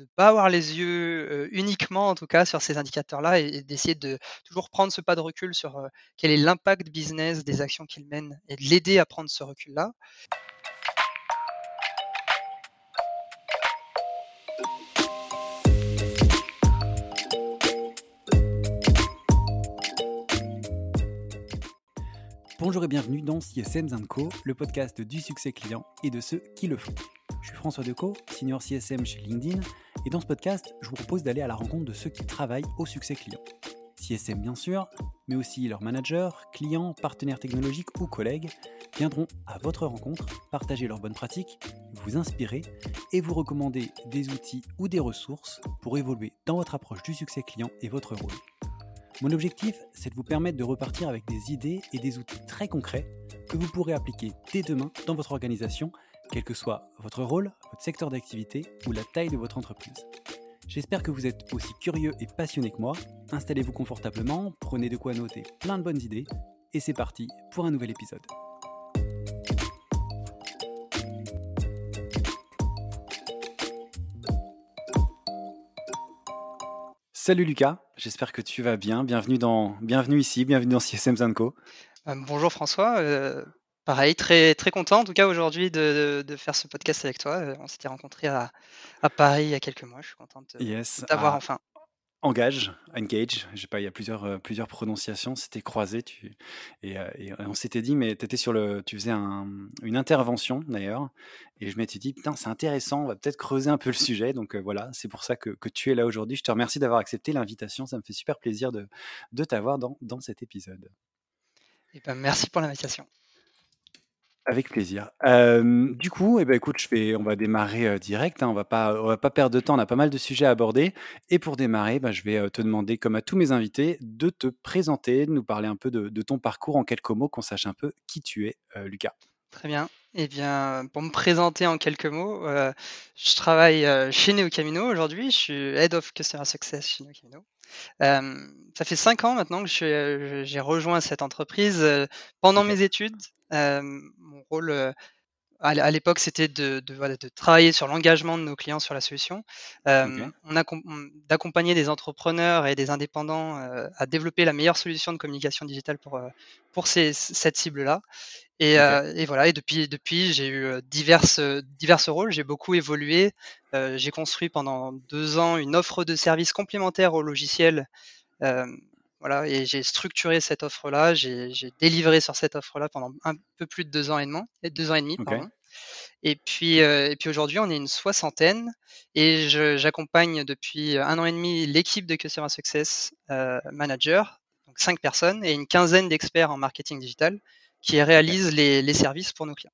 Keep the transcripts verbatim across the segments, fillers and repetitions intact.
de pas avoir les yeux, heu, uniquement en tout cas sur ces indicateurs-là et et d'essayer de toujours prendre ce pas de recul sur, heu, quel est l'impact business des actions qu'il mène et de l'aider à prendre ce recul-là. Bonjour et bienvenue dans C S M and Co, le podcast du succès client et de ceux qui le font. Je suis François Decaux, senior C S M chez LinkedIn, et dans ce podcast, je vous propose d'aller à la rencontre de ceux qui travaillent au succès client. C S M bien sûr, mais aussi leurs managers, clients, partenaires technologiques ou collègues viendront à votre rencontre, partager leurs bonnes pratiques, vous inspirer et vous recommander des outils ou des ressources pour évoluer dans votre approche du succès client et votre rôle. Mon objectif, c'est de vous permettre de repartir avec des idées et des outils très concrets que vous pourrez appliquer dès demain dans votre organisation, quel que soit votre rôle, votre secteur d'activité ou la taille de votre entreprise. J'espère que vous êtes aussi curieux et passionné que moi. Installez-vous confortablement, prenez de quoi noter plein de bonnes idées et c'est parti pour un nouvel épisode. Salut Lucas, j'espère que tu vas bien. Bienvenue, dans, bienvenue ici, bienvenue dans C S M and Co. Euh, bonjour François, euh, pareil, très, très content en tout cas aujourd'hui de, de, de faire ce podcast avec toi. Euh, on s'était rencontrés à, à Paris il y a quelques mois, je suis content de, Yes, de t'avoir à enfin. Engage, Engage, je sais pas, il y a plusieurs, euh, plusieurs prononciations, c'était croisé, tu, et, euh, et on s'était dit, mais t'étais sur le, tu faisais un, une intervention d'ailleurs, et je m'étais dit, putain, c'est intéressant, on va peut-être creuser un peu le sujet, donc euh, voilà, c'est pour ça que, que tu es là aujourd'hui. Je te remercie d'avoir accepté l'invitation, ça me fait super plaisir de, de t'avoir dans, dans cet épisode. Et ben, merci pour l'invitation. Avec plaisir. Euh, du coup, eh ben, écoute, je vais, on va démarrer euh, direct. Hein, on va pas, on va pas perdre de temps. On a pas mal de sujets à aborder. Et pour démarrer, bah, je vais euh, te demander, comme à tous mes invités, de te présenter, de nous parler un peu de, de ton parcours en quelques mots, qu'on sache un peu qui tu es, euh, Lucas. Très bien. Eh bien, pour me présenter en quelques mots, euh, je travaille euh, chez NeoCamino aujourd'hui. Je suis Head of Customer Success chez NeoCamino. Euh, ça fait cinq ans maintenant que je suis, euh, j'ai rejoint cette entreprise. Euh, pendant Ok. mes études, euh, mon rôle euh, à à l'époque, c'était de, de, voilà, de travailler sur l'engagement de nos clients sur la solution. Ok. Euh, on a d'accompagner des entrepreneurs et des indépendants euh, à développer la meilleure solution de communication digitale pour, euh, pour ces, cette cible-là. Et, Ok. euh, et voilà. Et depuis, depuis j'ai eu diverses, diverses rôles. J'ai beaucoup évolué. Euh, j'ai construit pendant deux ans une offre de services complémentaire au logiciel. Euh, voilà, et j'ai structuré cette offre-là. J'ai, j'ai délivré sur cette offre-là pendant un peu plus de deux ans et demi, deux ans et demi, Ok. pardon. Et puis, euh, et puis aujourd'hui, on est une soixantaine et je, j'accompagne depuis un an et demi l'équipe de Customer Success euh, Manager, donc cinq personnes et une quinzaine d'experts en marketing digital qui Ok. réalisent les, les services pour nos clients.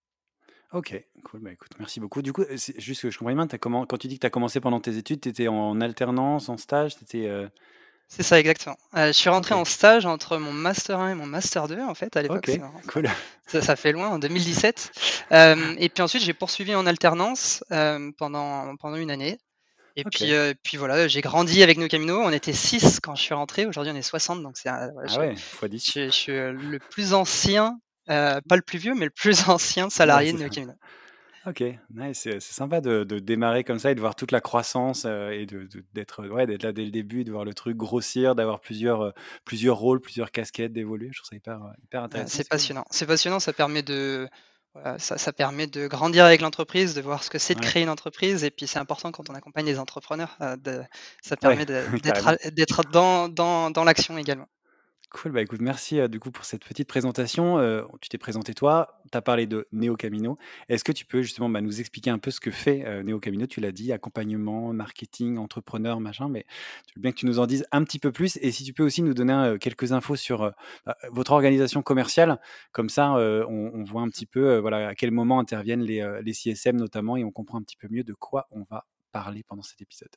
Ok. Cool. Bah, écoute, merci beaucoup. Du coup, c'est juste que je comprends bien. T'as comment, quand tu dis que tu as commencé pendant tes études, tu étais en alternance, en stage, t'étais, euh... C'est ça, exactement. Euh, je suis rentré en Ok. stage entre mon master un et mon master deux, en fait, à l'époque. Ok. C'est marrant, ça, Cool. ça, ça fait loin, en deux mille dix-sept. Euh, et puis ensuite, j'ai poursuivi en alternance euh, pendant, pendant une année. Et Ok. puis, euh, puis voilà, j'ai grandi avec NeoCamino. On était six quand je suis rentré. Aujourd'hui, on est soixante. Donc, c'est, euh, voilà, Ah je, ouais, fois dix. je, je suis euh, le plus ancien, euh, pas le plus vieux, mais le plus ancien Ouais, salarié c'est de ça. NeoCamino. Ok, nice, c'est c'est sympa de, de démarrer comme ça et de voir toute la croissance euh, et de, de- d'être ouais, d'être là dès le début, de voir le truc grossir, d'avoir plusieurs, euh, plusieurs rôles, plusieurs casquettes, d'évoluer. Je trouve ça hyper, euh, hyper Euh, intéressant, c'est c'est cool. passionnant. C'est passionnant. Ça permet de, voilà, ça, ça permet de grandir avec l'entreprise, de voir ce que c'est de Ouais, créer une entreprise. Et puis, c'est important quand on accompagne les entrepreneurs. Euh, de, ça ouais, permet de- d'être, carrément. à- d'être dans, dans, dans l'action également. Cool, bah écoute, merci euh, du coup pour cette petite présentation. Euh, tu t'es présenté toi, tu as parlé de Neo Camino. Est-ce que tu peux justement bah, nous expliquer un peu ce que fait euh, Neo Camino? Tu l'as dit, accompagnement, marketing, entrepreneur, machin, mais je veux bien que tu nous en dises un petit peu plus. Et si tu peux aussi nous donner euh, quelques infos sur euh, bah, votre organisation commerciale, comme ça euh, on, on voit un petit peu euh, voilà, à quel moment interviennent les, euh, les C S M notamment et on comprend un petit peu mieux de quoi on va parler pendant cet épisode.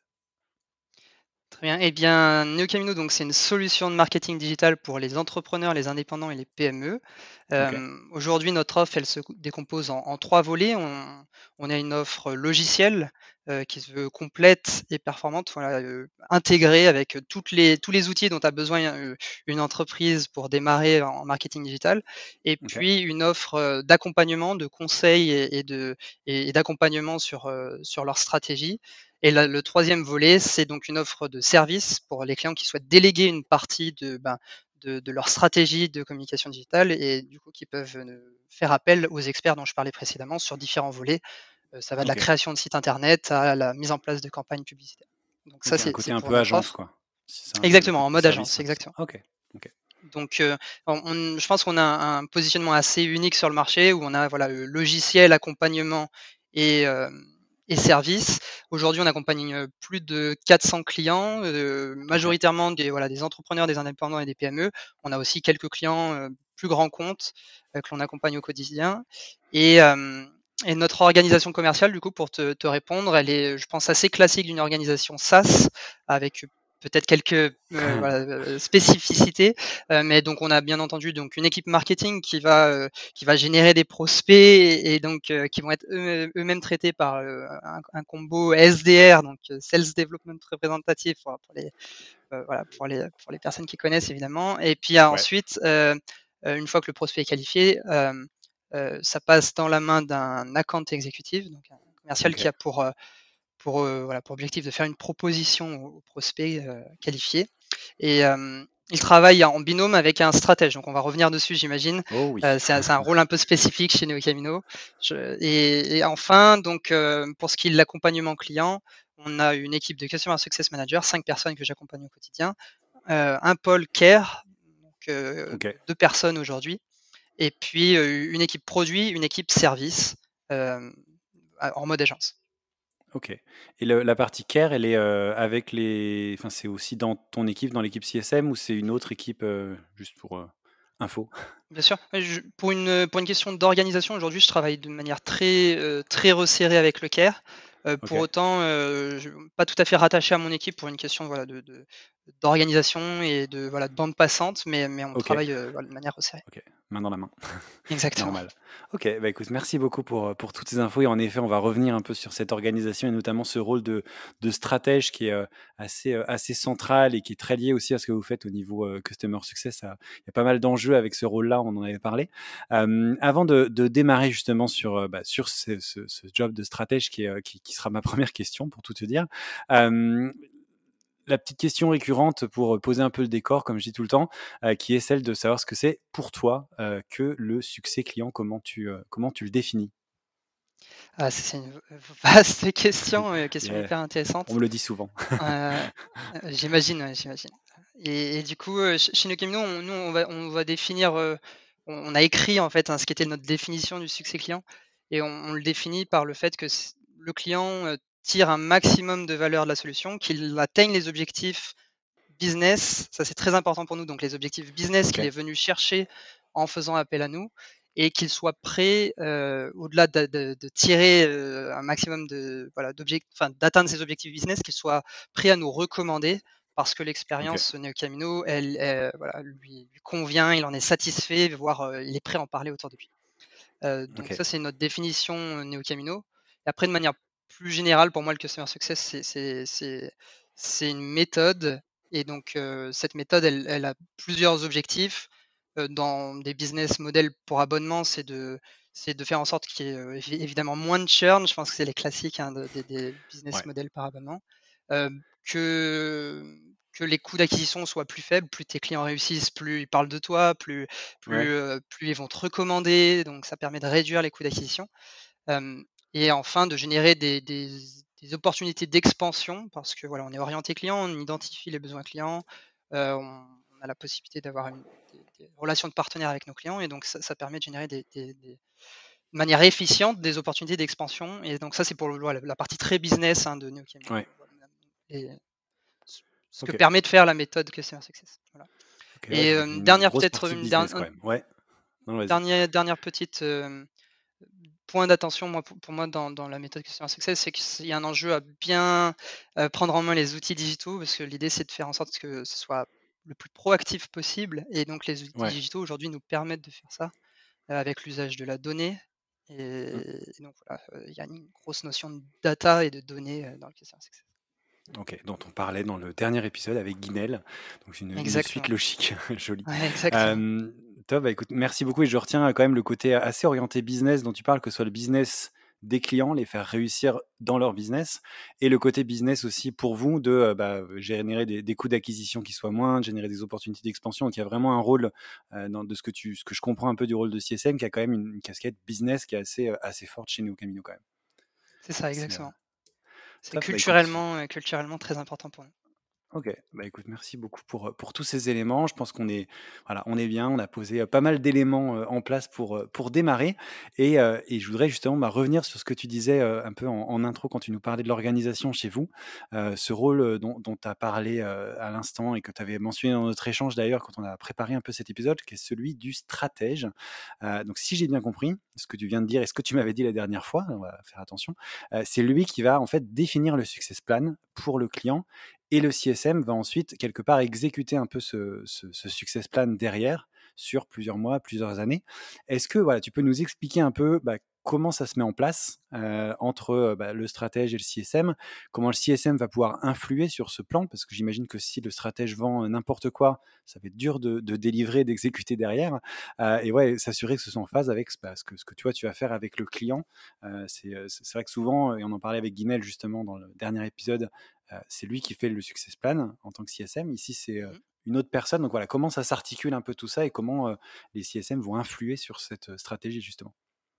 Très bien. Eh bien, NeoCamino, donc, c'est une solution de marketing digital pour les entrepreneurs, les indépendants et les P M E. Ok, Euh, aujourd'hui, notre offre, elle se cou- décompose en, en trois volets. On, on a une offre logicielle euh, qui se veut complète et performante, voilà, euh, intégrée avec toutes les, tous les outils dont a besoin euh, une entreprise pour démarrer en marketing digital. Et ok, puis, une offre euh, d'accompagnement, de conseils et, et de, et, et d'accompagnement sur, euh, sur leur stratégie. Et la le troisième volet, c'est donc une offre de service pour les clients qui souhaitent déléguer une partie de, ben, de de leur stratégie de communication digitale et du coup qui peuvent, heu, faire appel aux experts dont je parlais précédemment sur différents volets. Heu, ça va de la OK. création de sites internet à la mise en place de campagnes publicitaires. Donc ça, OK, un c'est c'est côté un pour peu notre agence, offre. quoi. C'est ça un peu le Exactement, en côté mode service agence, un peu ça. exactement. OK, OK. Donc, heu, on on je pense qu'on a un un positionnement assez unique sur le marché où on a, voilà, le logiciel, accompagnement et hem et service. Aujourd'hui, on accompagne, heu, plus de quatre cents clients, heu, OK. majoritairement des, voilà, des entrepreneurs, des indépendants et des P M E. On a aussi quelques clients, heu, plus grands comptes, heu, que l'on accompagne au quotidien et hem et notre organisation commerciale, du coup, pour te te répondre, elle est, je pense, assez classique d'une organisation SaaS avec peut-être quelques, heu, voilà, heu, spécificités. Heu, mais donc on a bien entendu donc une équipe marketing qui va, heu, qui va générer des prospects et et donc heu, qui vont être eux eux-mêmes traités par, heu, un un combo S D R, donc heu, Sales Development Representative pour pour les, heu, voilà, pour les pour les personnes qui connaissent évidemment. Et puis ah, Ouais. ensuite, heu heu, une fois que le prospect est qualifié, hem, heu, ça passe dans la main d'un account executive, donc un commercial qui OK. a pour, heu, pour, heu, voilà, pour objectif de faire une proposition au au prospect, heu, qualifié et hem, il travaille en binôme avec un stratège. Donc on va revenir dessus, j'imagine. Oh oui. Heu, c'est un c'est un rôle un peu spécifique chez Neocamino. Je et et enfin donc, heu, pour ce qui est de l'accompagnement client, on a une équipe de Customer Success Manager, cinq personnes que j'accompagne au quotidien, heu, un pôle care, donc heu, OK. deux personnes aujourd'hui et puis, heu, une équipe produit, une équipe service, hem, a en mode agence. OK. Et le la partie care, elle est, heu, avec les enfin, c'est aussi dans ton équipe, dans l'équipe C S M ou c'est une autre équipe, heu, juste pour, heu, info? Bien sûr, ouais, je pour une, pour une question d'organisation, aujourd'hui, je travaille de manière très, heu, très resserrée avec le care. Heu, pour OK. autant, heu, je pas tout à fait rattaché à mon équipe pour une question, voilà, de de d'organisation et de, voilà, de bande passante, mais mais on OK. travaille, heu, voilà, de manière resserrée. OK. Main dans la main. Exactement. Normal. OK, bah, écoute, merci beaucoup pour, heu, pour toutes ces infos et en effet, on va revenir un peu sur cette organisation et notamment ce rôle de de stratège qui est, heu, assez, heu, assez central et qui est très lié aussi à ce que vous faites au niveau, heu, customer success. Ça il y a pas mal d'enjeux avec ce rôle-là, on en avait parlé. Hem, avant de de démarrer justement sur, heu, bah, sur ce ce ce job de stratège qui est, heu, qui qui sera ma première question pour tout te dire. Hem, la petite question récurrente pour, heu, poser un peu le décor, comme je dis tout le temps, heu, qui est celle de savoir ce que c'est pour toi, heu, que le succès client. Comment tu, heu, comment tu le définis? Ah, ça c'est une v vaste question, heu, question Yeah, hyper on intéressante. me le dit souvent. Heu, heu, j'imagine, ouais, j'imagine et et du coup, heu, ch chez Nocemino, on nous, on va on va définir, heu, on on a écrit, en fait, hein, ce qu'était notre définition du succès client et on on le définit par le fait que s le client, heu, tire un maximum de valeur de la solution, qu'il atteigne les objectifs business, ça c'est très important pour nous, donc les objectifs business qu'il est OK, venu chercher en faisant appel à nous et qu'il soit prêt, heu, au-delà de de de tirer, heu, un maximum de voilà, d'objec enfin d'atteindre ses objectifs business, qu'il soit prêt à nous recommander parce que OK, l'expérience Neo Camino, elle, heu, voilà, lui lui convient, il en est satisfait, voire, heu, il est prêt à en parler autour de lui. Heu, donc OK, ça, c'est notre définition, heu, Neo Camino et après de manière plus générale, pour moi, le customer success, c'est c'est c'est c'est une méthode et donc heu, cette méthode, elle elle a plusieurs objectifs. Heu, dans des business models pour abonnement, c'est de c'est de faire en sorte qu'il y ait, heu, évi évidemment moins de churn. Je pense que c'est les classiques, hein, de des des business ouais, models par abonnement. Hem, que que les coûts d'acquisition soient plus faibles, plus tes clients réussissent, plus ils parlent de toi, plus plus, ouais, heu, plus ils vont te recommander, donc ça permet de réduire les coûts d'acquisition. Hem et enfin de générer des des des opportunités d'expansion parce que voilà, on est orienté client, on identifie les besoins clients, heu, on on a la possibilité d'avoir une des des relations de partenaires avec nos clients et donc ça ça permet de générer des des des de manière efficiente des opportunités d'expansion et donc ça c'est pour le voilà, la partie très business, hein, de Neocamino, ouais, voilà et ce ce que OK, permet de faire la méthode Customer Success, voilà OK, ouais, et donc hem, une dernière grosse peut-être partie une business dernière quand même. Ouais, non, vas-y. dernier dernière petite, hem, point d'attention, moi, pour pour moi, dans dans la méthode Customer Success, c'est qu'il y a un enjeu à bien, heu, prendre en main les outils digitaux parce que l'idée, c'est de faire en sorte que ce soit le plus proactif possible et donc les outils Ouais, digitaux, aujourd'hui, nous permettent de faire ça, heu, avec l'usage de la donnée mmh, et et donc voilà, heu, il y a une grosse notion de data et de données, heu, dans le Customer Success. OK, dont on parlait dans le dernier épisode avec Guinel, donc une une suite Exactement. logique, joli. Ouais, exactement. Hem, top, bah, écoute, merci beaucoup et je retiens quand même le côté assez orienté business dont tu parles, que ce soit le business des clients, les faire réussir dans leur business, et le côté business aussi pour vous de euh, bah, générer des, des coûts d'acquisition qui soient moindres, générer des opportunités d'expansion. Donc il y a vraiment un rôle euh, dans, de ce que, tu, ce que je comprends un peu du rôle de C S M, qui a quand même une, une casquette business qui est assez, euh, assez forte chez Neo Camino quand même. C'est ça, C'est euh, exactement. C'est top. Bah écoute, culturellement, euh, culturellement très important pour nous. OK, bah, écoute, merci beaucoup pour, heu, pour tous ces éléments. Je pense qu'on est voilà, on est bien, on a posé, heu, pas mal d'éléments, heu, en place pour, heu, pour démarrer, et heu et je voudrais justement, bah, revenir sur ce que tu disais, heu, un peu en en intro quand tu nous parlais de l'organisation chez vous. Heu, ce rôle, heu, dont dont tu as parlé, heu, à l'instant, et que tu avais mentionné dans notre échange d'ailleurs quand on a préparé un peu cet épisode, qui est celui du stratège. Heu, donc si j'ai bien compris ce que tu viens de dire et ce que tu m'avais dit la dernière fois, on va faire attention, heu, c'est lui qui va en fait définir le success plan pour le client, et le C S M va ensuite, quelque part, exécuter un peu ce, ce, ce success plan derrière, sur plusieurs mois, plusieurs années. Est-ce que voilà, tu peux nous expliquer un peu bah, comment ça se met en place euh, entre euh, bah, le stratège et le C S M, comment le C S M va pouvoir influer sur ce plan, parce que j'imagine que si le stratège vend euh, n'importe quoi, ça va être dur de, de délivrer, d'exécuter derrière, euh, et ouais, s'assurer que ce soit en phase avec bah, ce, que, ce que tu vois, tu vas faire avec le client. Euh, c'est, euh, c'est c'est vrai que souvent, et on en parlait avec Guinel justement dans le dernier épisode, euh, c'est lui qui fait le success plan en tant que C S M. Ici, c'est euh, Mhm. une autre personne. Donc voilà, comment ça s'articule un peu tout ça, et comment euh, les C S M vont influer sur cette euh, stratégie justement.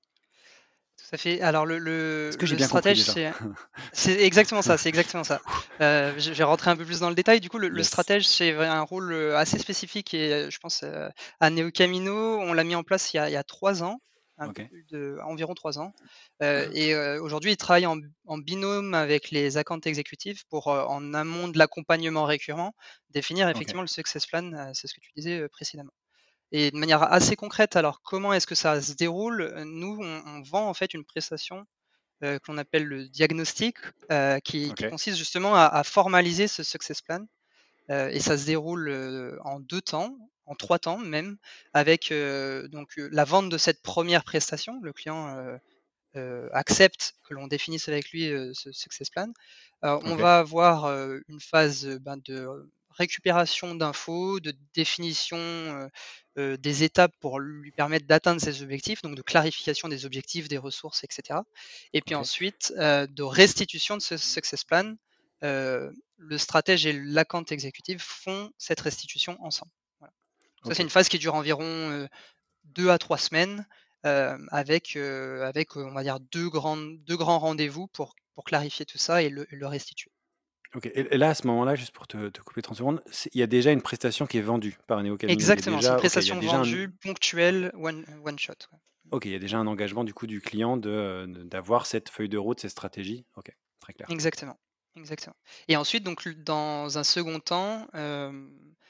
Tout à fait. Alors le, Est-ce le, que j'ai le bien compris stratège, déjà? c'est c'est exactement ça, c'est exactement ça. Euh, je je vais rentrer un peu plus dans le détail. Du coup, le, le Yes. stratège, c'est un rôle euh, assez spécifique et euh, je pense euh, à Neo Camino, on l'a mis en place il y a, il y a trois ans, un Ok. peu plus de environ trois ans. Euh, et euh, aujourd'hui, il travaille en, en binôme avec les account exécutifs pour, euh, en amont de l'accompagnement récurrent, définir Ok. effectivement le success plan. Euh, c'est ce que tu disais euh, précédemment. Et de manière assez concrète, alors comment est-ce que ça se déroule? Nous, on, on vend en fait une prestation euh, qu'on appelle le diagnostic, euh, qui, Ok. qui consiste justement à, à formaliser ce success plan. Euh, et ça se déroule euh, en deux temps, en trois temps même, avec euh, donc euh, la vente de cette première prestation. Le client euh, euh, accepte que l'on définisse avec lui euh, ce success plan. Euh, on Ok. va avoir euh, une phase euh, ben, de récupération d'infos, de définition euh, euh, des étapes pour lui permettre d'atteindre ses objectifs, donc de clarification des objectifs, des ressources, et cetera. Et puis Ok. ensuite, euh, de restitution de ce success plan. Euh, le stratège et l'account exécutif font cette restitution ensemble. Voilà. Ça, c'est Ok. une phase qui dure environ euh, deux à trois semaines, euh, avec, euh, avec on va dire deux, grandes, deux grands rendez-vous pour, pour clarifier tout ça et le, et le restituer. Ok. Et, et là, à ce moment-là, juste pour te, te couper trente secondes, c'est- il y a déjà une prestation qui est vendue par Neo Camino. Il y a Exactement, c'est une déjà, ok, il y a prestation déjà un, vendue, ponctuelle, one, one shot. Ouais. ok, il y a déjà un engagement du coup du client de, euh, de- d'avoir cette feuille de route, cette stratégie. Ok, très clair. Exactement. Exactement. Et ensuite, donc, dans un second temps, euh,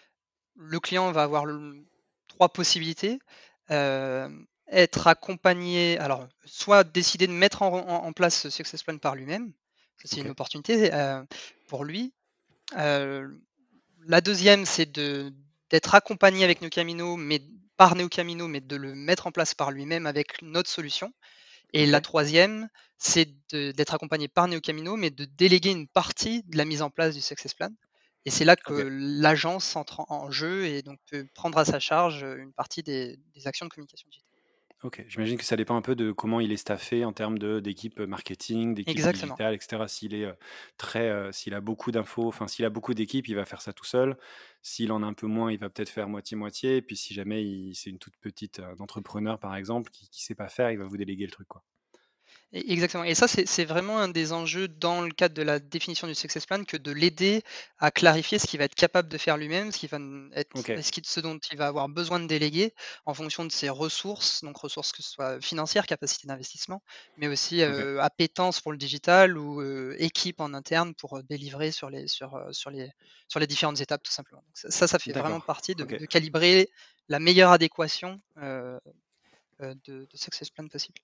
le client va avoir le- trois possibilités. Euh, être accompagné, alors soit décider de mettre en, en- en place ce success plan par lui-même, ça c'est Ok. une opportunité euh, pour lui. Euh, la deuxième, c'est de d'être accompagné avec Neocamino, mais par Neocamino, mais de le mettre en place par lui-même avec notre solution. Et Ok. la troisième, c'est de- d'être accompagné par Neocamino, mais de déléguer une partie de la mise en place du Success Plan. Et c'est là que Ok. l'agence entre en en jeu et donc peut prendre à sa charge une partie des, des actions de communication digitale. Ok, j'imagine que ça dépend un peu de comment il est staffé en termes de d'équipe marketing, d'équipe Exactement. digitale, et cetera. S'il est euh, très, euh, s'il a beaucoup d'infos, enfin s'il a beaucoup d'équipes, il va faire ça tout seul. S'il en a un peu moins, il va peut-être faire moitié-moitié. Et puis si jamais il- c'est une toute petite euh, entrepreneur par exemple qui, qui sait pas faire, il va vous déléguer le truc quoi. Et- Exactement. Et ça, c'est c'est vraiment un des enjeux dans le cadre de la définition du success plan, que de l'aider à clarifier ce qu'il va être capable de faire lui-même, ce, qui va n- être, Ok, ce, qui- ce dont il va avoir besoin de déléguer en fonction de ses ressources, donc ressources que ce soit financières, capacité d'investissement, mais aussi ok, euh, appétence pour le digital ou euh, équipe en interne pour euh, délivrer sur les, sur, euh, sur les, sur les différentes étapes, tout simplement. Donc ça, ça, ça fait vraiment d'accord. partie de, Ok, de calibrer la meilleure adéquation euh, euh, de, de success plan possible.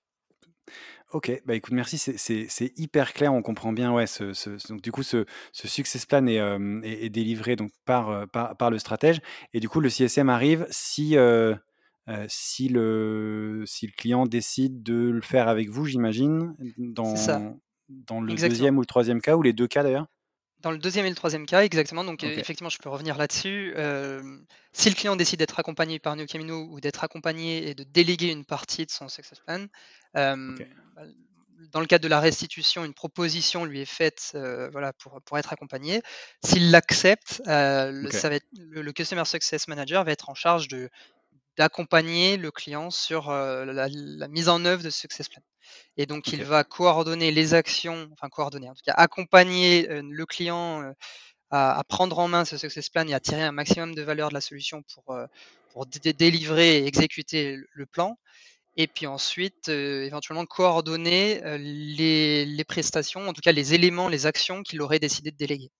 ok. Bah écoute, merci, c'est c'est- c'est hyper clair. On comprend bien, ouais. Ce, ce- ce- donc du coup, ce, ce success plan est, euh, est- est délivré donc par, euh, par par le stratège, et du coup, le C S M arrive si euh, euh, si le si le client décide de le faire avec vous, j'imagine, C'est ça, dans dans le exactement. deuxième ou le troisième cas, ou les deux cas d'ailleurs. Dans le deuxième et le troisième cas, exactement, donc heu, Ok, effectivement, je peux revenir là-dessus. Hem, si le client décide d'être accompagné par Neocamino ou d'être accompagné et de déléguer une partie de son success plan, ok, hem, bah, dans le cadre de la restitution, une proposition lui est faite, heu, voilà, pour pour être accompagné. S'il l'accepte, heu, le OK. ça va être le le Customer Success Manager va être en charge de d'accompagner le client sur, heu, la la mise en œuvre de ce Success Plan et donc il OK. va coordonner les actions, enfin coordonner, en tout cas accompagner, heu, le client, heu, à à prendre en main ce Success Plan et à tirer un maximum de valeur de la solution pour, heu, pour dé dé délivrer et exécuter le le plan et puis ensuite, heu, éventuellement coordonner, heu, les les prestations, en tout cas les éléments, les actions qu'il aurait décidé de déléguer.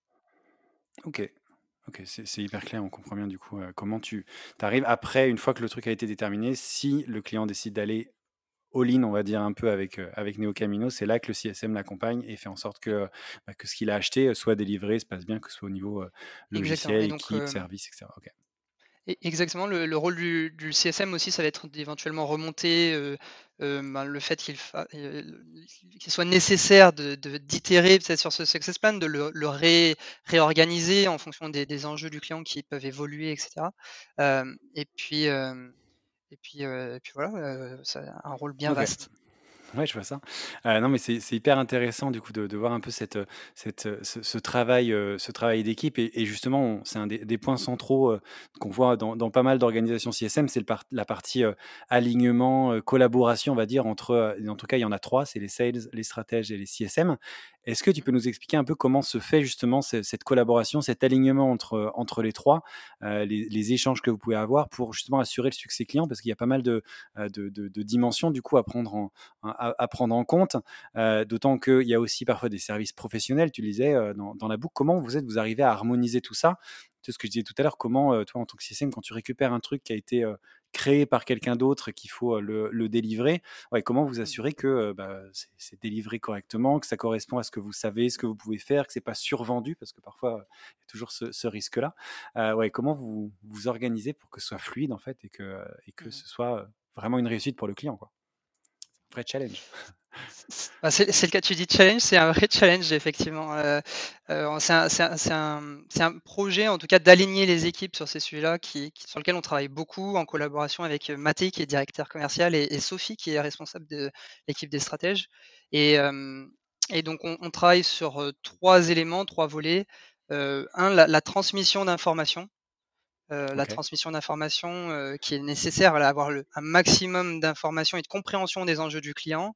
OK. OK, c'est c'est hyper clair, on comprend bien du coup, heu, comment tu tu arrives après, une fois que le truc a été déterminé, si le client décide d'aller all-in, on va dire un peu avec, heu, avec Neo Camino, c'est là que le C S M l'accompagne et fait en sorte que, bah, que ce qu'il a acheté, heu, soit délivré, se passe bien, que ce soit au niveau, heu, Exactement et logiciel, donc, équipe, hem service et cetera. OK. E exactement, le le rôle du du C S M aussi, ça va être d'éventuellement remonter, heu heu, ben, le fait qu'il fa heu, qu'il soit nécessaire de de d'itérer peut-être sur ce success plan, de le le ré réorganiser en fonction des des enjeux du client qui peuvent évoluer et cetera. Hem et puis, hem et puis, heu et puis voilà, heu, ça a un rôle bien OK. vaste. Ouais, je vois ça. Heu, non, mais c'est c'est hyper intéressant du coup de de voir un peu cette, heu, cette, heu, ce ce travail, heu, ce travail d'équipe et et justement, on c'est un des des points centraux, heu, qu'on voit dans dans pas mal d'organisations C S M, c'est le part la partie, heu, alignement, heu, collaboration, on va dire entre, heu, en tout cas, il y en a trois, c'est les sales, les stratèges et les C S M. Est-ce que tu Mmh. peux nous expliquer un peu comment se fait justement ce cette collaboration, cet alignement entre, entre les trois, heu, les les échanges que vous pouvez avoir pour justement assurer le succès client? Parce qu'il y a pas mal de, heu, de de de dimensions du coup à prendre en à, à prendre en compte, euh, d'autant qu'il y a aussi parfois des services professionnels, tu le disais euh, dans, dans la boucle. Comment vous êtes, vous arrivez à harmoniser tout ça? C'est ce que je disais tout à l'heure, comment euh, toi en tant que C S M, quand tu récupères un truc qui a été euh, créé par quelqu'un d'autre et qu'il faut euh, le, le délivrer, ouais, comment vous Mmh. assurez que euh, bah, c'est, c'est délivré correctement, que ça correspond à ce que vous savez, ce que vous pouvez faire, que c'est pas survendu, parce que parfois euh, il y a toujours ce, ce risque-là. Euh, ouais, comment vous vous organisez pour que ce soit fluide en fait et que, et que Mmh. ce soit euh, vraiment une réussite pour le client, quoi. Vrai challenge. C c bah, c'est c'est le cas, tu dis challenge, c'est un vrai challenge effectivement, heu heu, c'est un c'est un c'est un, mmh, c'est un projet en tout cas d'aligner les équipes sur ces sujets-là qui qui sur lequel on travaille beaucoup en collaboration avec, heu, Mathé qui est directeur commercial et et Sophie qui est responsable de l'équipe des stratèges et hem et donc on on travaille sur, heu, trois éléments, trois volets. Heu, un la la transmission d'informations, heu, la OK. transmission d'informations, heu, qui est nécessaire, voilà, avoir le un maximum d'informations et de compréhension des enjeux du client,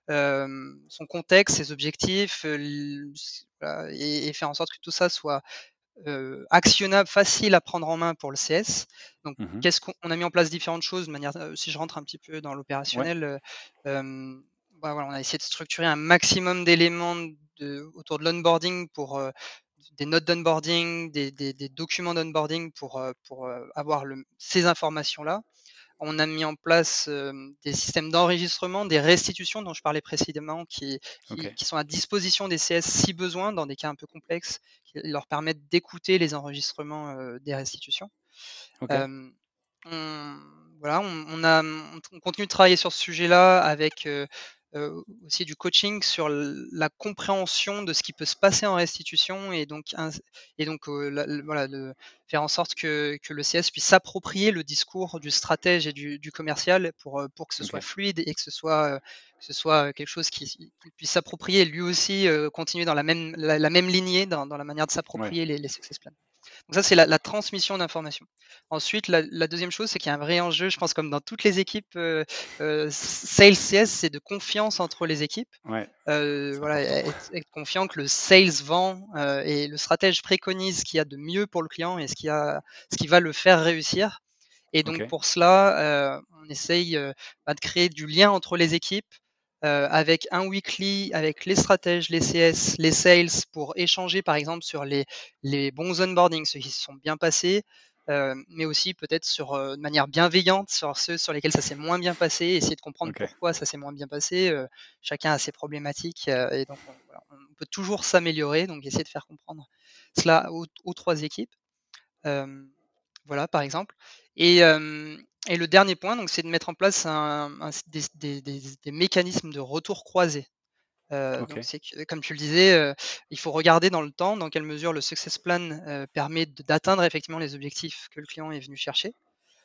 hem, son contexte, ses objectifs, heu, l s voilà et et faire en sorte que tout ça soit, heu, actionnable, facile à prendre en main pour le C S. Donc Mmh. qu'est-ce qu'on on a mis en place différentes choses de manière, heu, si je rentre un petit peu dans Ouais, l'opérationnel, heu, hem, bah, voilà, on a essayé de structurer un maximum d'éléments de autour de l'onboarding pour, heu, des notes d'onboarding, des des des documents d'onboarding pour, heu, pour, heu, avoir le ces informations-là. On a mis en place, hem, des systèmes d'enregistrement, des restitutions dont je parlais précédemment qui qui OK, qui sont à disposition des C S si besoin, dans des cas un peu complexes, qui leur permettent d'écouter les enregistrements, heu, des restitutions. OK, Hem, on voilà, on on a, mmh, on continue de travailler sur ce sujet-là avec, heu heu, aussi du coaching sur l la compréhension de ce qui peut se passer en restitution et donc ins et donc, heu, la le voilà, de faire en sorte que que le C S puisse s'approprier le discours du stratège et du du commercial pour, heu, pour que ce soit OK, fluide et que ce soit, heu, que ce soit, quelque chose qui qu'il puisse s'approprier lui aussi, heu, continuer dans la même la la même lignée dans dans la manière de ouais, s'approprier les les success plans. Donc ça, c'est la la transmission d'informations. Ensuite, la la deuxième chose, c'est qu'il y a un vrai enjeu, je pense comme dans toutes les équipes, heu heu, sales C S, c'est de confiance entre les équipes. ouais, Heu, c'est voilà, important. être être confiant que le sales vend, heu et le stratège préconise ce qu'il y a de mieux pour le client et ce qui a ce qui va le faire réussir et donc OK, pour cela, heu, on essaye, heu, bah, de créer du lien entre les équipes, heu, avec un weekly avec les stratèges, les C S, les sales pour échanger par exemple sur les les bons onboardings, ceux qui se sont bien passés, heu, mais aussi peut-être sur, heu, de manière bienveillante sur ceux sur lesquels ça s'est moins bien passé, essayer de comprendre OK, pourquoi ça s'est moins bien passé, heu, chacun a ses problématiques, heu et donc on voilà, on peut toujours s'améliorer, donc essayer de faire comprendre cela aux aux trois équipes. Hem, voilà, par exemple et hem et le dernier point, donc c'est de mettre en place un un des des des des mécanismes de retour croisé. Heu, donc OK, c'est que comme tu le disais, heu, il faut regarder dans le temps, dans quelle mesure le success plan, heu, permet de d'atteindre effectivement les objectifs que le client est venu chercher.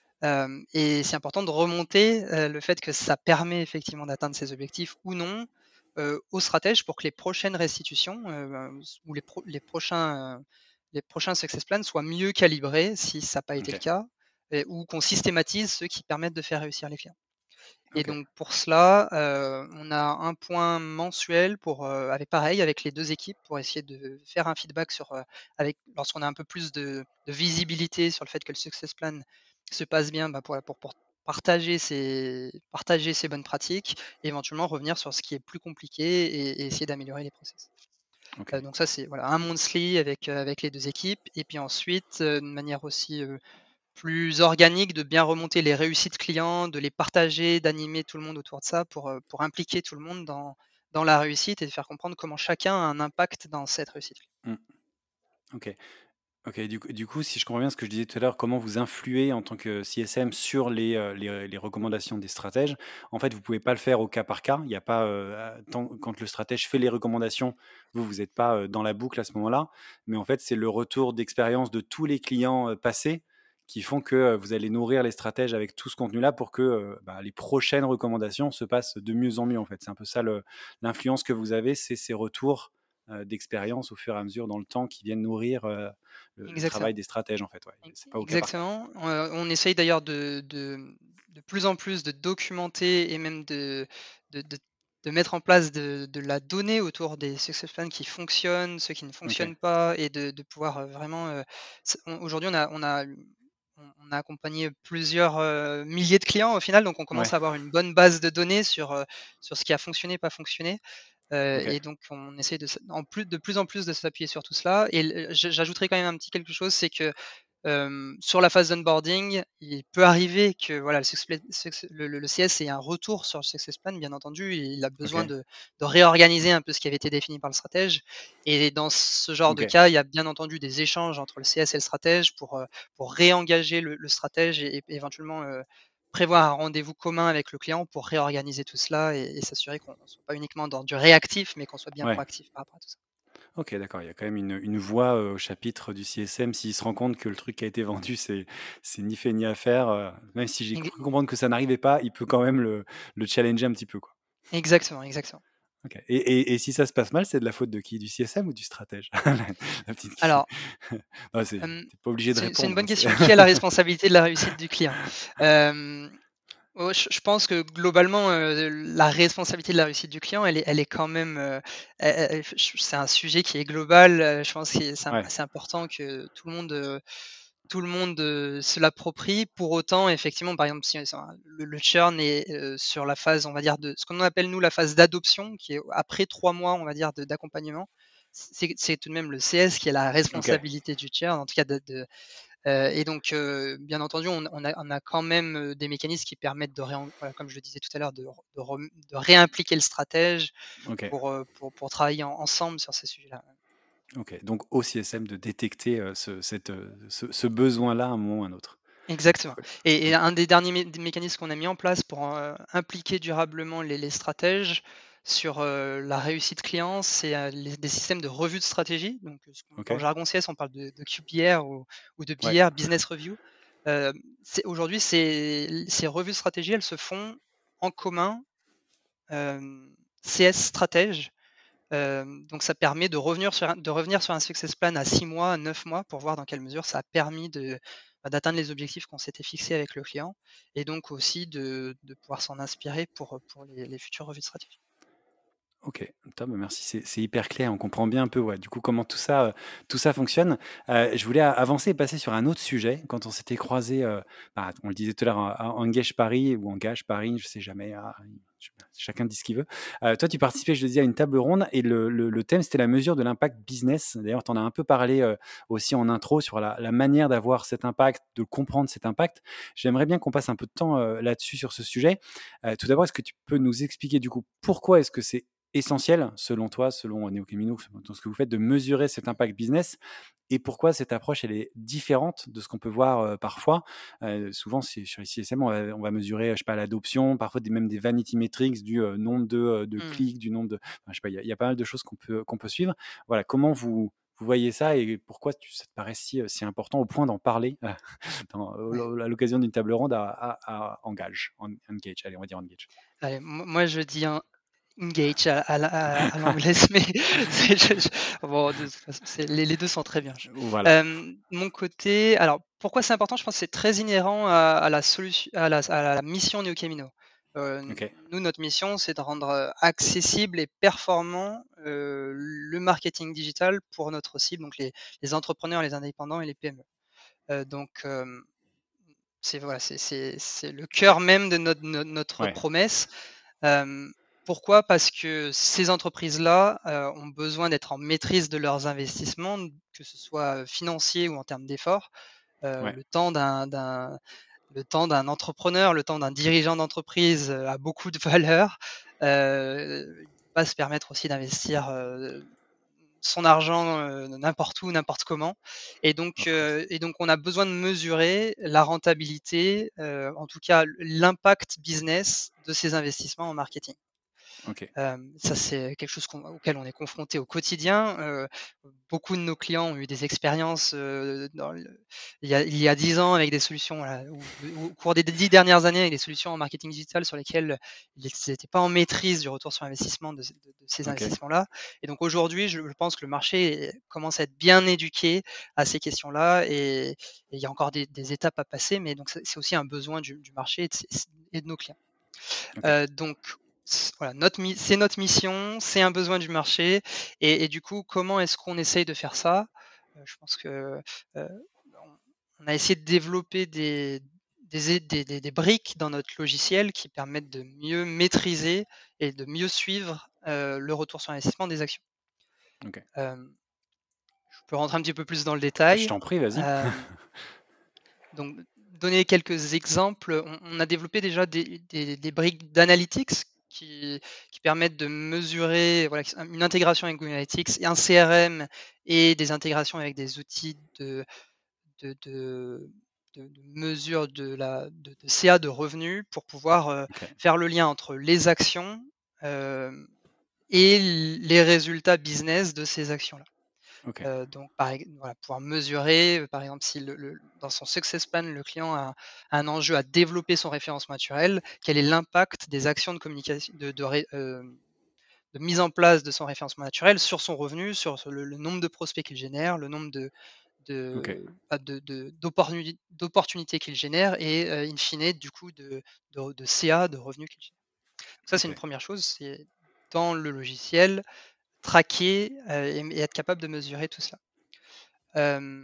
Hem et c'est important de remonter, heu, le fait que ça permet effectivement d'atteindre ses objectifs ou non, heu, aux stratèges pour que les prochaines restitutions, heu, ou les pro les prochains, heu, les prochains success plans soient mieux calibrés si ça n'a pas été le OK, cas et ou qu'on systématise ceux qui permettent de faire réussir les clients. Et OK, donc pour cela, heu, on a un point mensuel pour, heu, avec pareil, avec les deux équipes pour essayer de faire un feedback sur, heu, avec lorsqu'on a un peu plus de de visibilité sur le fait que le success plan se passe bien, bah, pour pour pour partager ces partager ces bonnes pratiques et éventuellement revenir sur ce qui est plus compliqué et et essayer d'améliorer les process. Heu, OK. donc ça c'est voilà, un monthly avec, heu, avec les deux équipes et puis ensuite, heu, de manière aussi, heu plus organique de bien remonter les réussites clients, de les partager, d'animer tout le monde autour de ça pour, heu, pour impliquer tout le monde dans dans la réussite et de faire comprendre comment chacun a un impact dans cette réussite. Mmh. OK. OK, du coup du coup, si je comprends bien ce que je disais tout à l'heure, comment vous influez en tant que C S M sur les, heu, les les recommandations des stratèges. En fait, vous pouvez pas le faire au cas par cas. Il y a pas, heu, à tant quand le stratège fait les recommandations, vous, vous êtes pas, heu, dans la boucle à ce moment-là. Mais en fait, c'est le retour d'expérience de tous les clients, heu, passés qui font que, heu, vous allez nourrir les stratèges avec tout ce contenu-là pour que, heu, bah, les prochaines recommandations se passent de mieux en mieux, en fait. C'est un peu ça le l'influence que vous avez, c'est ces retours, heu, d'expérience au fur et à mesure dans le temps qui viennent nourrir, heu le le Exactement. travail des stratèges, en fait, ouais. E C'est pas au cas par cas. exactement. Heu, on essaye d'ailleurs de de de plus en plus de documenter et même de de de de mettre en place de de la donnée autour des success plans qui fonctionnent, ceux qui ne OK, fonctionnent pas et de de pouvoir, heu, vraiment, heu, s on aujourd'hui on a on a on on a accompagné plusieurs, heu, milliers de clients au final, donc on commence ouais, à avoir une bonne base de données sur, heu, sur ce qui a fonctionné, pas fonctionné. Heu OK, et donc on essaie de s en plus de plus en plus de s'appuyer sur tout cela et l je j'ajouterais quand même un petit quelque chose, c'est que Hem, sur la phase d'onboarding, il peut arriver que voilà, le success success le le le C S ait un retour sur le success plan, bien entendu, et il a besoin OK, de de réorganiser un peu ce qui avait été défini par le stratège et dans ce genre de OK, cas, il y a bien entendu des échanges entre le C S et le stratège pour, heu, pour réengager le le stratège et et éventuellement, heu, prévoir un rendez-vous commun avec le client pour réorganiser tout cela et et s'assurer qu'on ne soit pas uniquement dans du réactif, mais qu'on soit bien ouais. proactif par rapport à tout ça. OK, d'accord, il y a quand même une une voix, heu, au chapitre du C S M s'il se rend compte que le truc qui a été vendu, c'est c'est ni fait ni à faire, heu, même si j'ai Ex cru comprendre que ça n'arrivait pas, il peut quand même le le challenger un petit peu, quoi. exactement, exactement. OK et et et si ça se passe mal, c'est de la faute de qui? Du C S M ou du stratège? La la petite qui Alors non, c'est Hem, tu pas obligé de c'est c'est une répondre, hein, bonne c'est question. Qui a la responsabilité de la réussite du client? Hem, oh, je je pense que globalement, heu, la responsabilité de la réussite du client, elle est elle est quand même, heu, elle elle ch c'est un sujet qui est global, heu, je pense que c'est imp ouais, c'est important que tout le monde, heu, tout le monde, heu, se l'approprie. Pour autant, effectivement, par exemple, si si un le le churn est, heu, sur la phase, on va dire, de ce qu'on appelle nous la phase d'adoption, qui est après trois mois, on va dire, de d'accompagnement. C'est c'est tout de même le C S qui a la OK, responsabilité du churn, en tout cas de de Heu et donc heu, bien entendu, on on a on a quand même, heu, des mécanismes qui permettent de réen voilà, comme je le disais tout à l'heure, de re de rem de réimpliquer le stratège OK. pour, heu, pour pour travailler en ensemble sur ces sujets-là. OK, donc au C S M de détecter, heu, ce cette, heu, ce ce besoin-là à un moment ou à un autre. Exactement Cool. et et Et un des derniers mé des mécanismes qu'on a mis en place pour, heu, impliquer durablement les les stratèges sur, heu, la réussite client, c'est, heu, les des systèmes de revue de stratégie. Donc, heu, ce qu'on dans le OK, jargon C S, on parle de de Q P R ou ou de ouais, B R, business review. Hem, c'est aujourd'hui, ces ces revues de stratégie, elles se font en commun, hem, C S stratège. Hem, donc ça permet de revenir sur un de revenir sur un success plan à six mois, à neuf mois pour voir dans quelle mesure ça a permis de, bah, d'atteindre les objectifs qu'on s'était fixés avec le client et donc aussi de de pouvoir s'en inspirer pour, pour les les futures revues de stratégie. OK. Top, bah, merci, c'est c'est hyper clair. On comprend bien un peu, ouais, du coup, comment tout ça, heu, tout ça fonctionne. Heu, je voulais a avancer et passer sur un autre sujet. Quand on s'était croisés, heu, bah, on le disait tout à l'heure, à à Engage Paris ou Engage Paris, je sais jamais, ah, ch chacun dit ce qu'il veut. Heu, toi, tu participais, je le disais, à une table ronde et le le le thème, c'était la mesure de l'impact business. D'ailleurs, tu en as un peu parlé, heu, aussi en intro sur la la manière d'avoir cet impact, de comprendre cet impact. J'aimerais bien qu'on passe un peu de temps, heu, là-dessus, sur ce sujet. Heu, tout d'abord, est-ce que tu peux nous expliquer, du coup, pourquoi est-ce que c'est essentiel, selon toi, selon Neocamino, dans ce que vous faites, de mesurer cet impact business et pourquoi cette approche, elle est différente de ce qu'on peut voir, heu, parfois? Heu, souvent, c'est sur les C S M, on va on va mesurer, je sais pas, l'adoption, parfois des même des vanity metrics du, heu, nombre de, heu, de Mmh. clics, du nombre de enfin, je sais pas, il y a il y a pas mal de choses qu'on peut qu'on peut suivre. Voilà, comment vous vous voyez ça et pourquoi tu ça te paraît si, heu, si important au point d'en parler, dans Ouais. au à l'occasion d'une table ronde à à à Engage, En Engage, allez, on va dire Engage. Allez, mo moi je dis engage à, à, à, à l'anglaise, mais c'est, je, je, bon, de toute façon, c'est, les, les deux sont très bien. Voilà. Euh, mon côté, alors pourquoi c'est important? Je pense que c'est très inhérent à, à, la, solution, à, la, à la mission NeoCamino. Euh, Ok. nous, notre mission, c'est de rendre accessible et performant euh, le marketing digital pour notre cible, donc les, les entrepreneurs, les indépendants et les P M E. Euh, donc, euh, c'est voilà, c'est, c'est, c'est le cœur même de notre, notre, notre Ouais. promesse. Euh, pourquoi? Parce que ces entreprises-là euh, ont besoin d'être en maîtrise de leurs investissements, que ce soit financier ou en termes d'efforts. Euh, Ouais. le temps d'un, d'un, le temps d'un entrepreneur, le temps d'un dirigeant d'entreprise euh, a beaucoup de valeur. Euh, il ne peut pas se permettre aussi d'investir euh, son argent euh, n'importe où, n'importe comment. Et donc, Of course. euh, et donc, on a besoin de mesurer la rentabilité, euh, en tout cas l'impact business de ces investissements en marketing. Ok. Euh, ça, c'est quelque chose qu'on- auquel on est confronté au quotidien. Euh, beaucoup de nos clients ont eu des expériences euh, dans le- il, y a, il y a dix ans avec des solutions, voilà, ou, ou au cours des dix dernières années avec des solutions en marketing digital sur lesquelles ils n'étaient pas en maîtrise du retour sur investissement de, de- de ces Ok. investissements-là. Et donc aujourd'hui, je, je pense que le marché commence à être bien éduqué à ces questions-là et, et il y a encore des, des étapes à passer, mais donc c'est c'est aussi un besoin du, du marché et de, et de nos clients. Ok. Euh, donc voilà, notre c'est notre mission, c'est un besoin du marché, et, et du coup, comment est-ce qu'on essaye de faire ça? Euh, Je pense que euh, on on a essayé de développer des, des, des, des- des briques dans notre logiciel qui permettent de mieux maîtriser et de mieux suivre euh, le retour sur investissement des actions. Ok. Euh, je peux rentrer un petit peu plus dans le Je détail. t'en prie, vas-y. Euh, Donc, donner quelques exemples, on, on a développé déjà des, des- des briques d'analytics qui, qui permettent de mesurer voilà, une intégration avec Google Analytics, et un C R M et des intégrations avec des outils de, de, de, de- de mesure de, la, de, de C A de revenus pour pouvoir euh, Ok. faire le lien entre les actions euh, et les résultats business de ces actions-là. Ok. Euh, donc, par, voilà, pouvoir mesurer, euh, par exemple, si le, le, dans son success plan, le client a, a un enjeu à développer son référencement naturel, quel est l'impact des actions de communication, de, de, euh, de, mise en place de son référencement naturel sur son revenu, sur, sur le, le, nombre de prospects qu'il génère, le nombre de, Ok. de, de, de d'opportunités qu'il génère et, euh, in fine, du coup, de, de, de C A, de revenus qu'il génère. Donc ça, c'est une Ok. première chose, c'est dans le logiciel, traquer euh, et, et être capable de mesurer tout cela. Euh,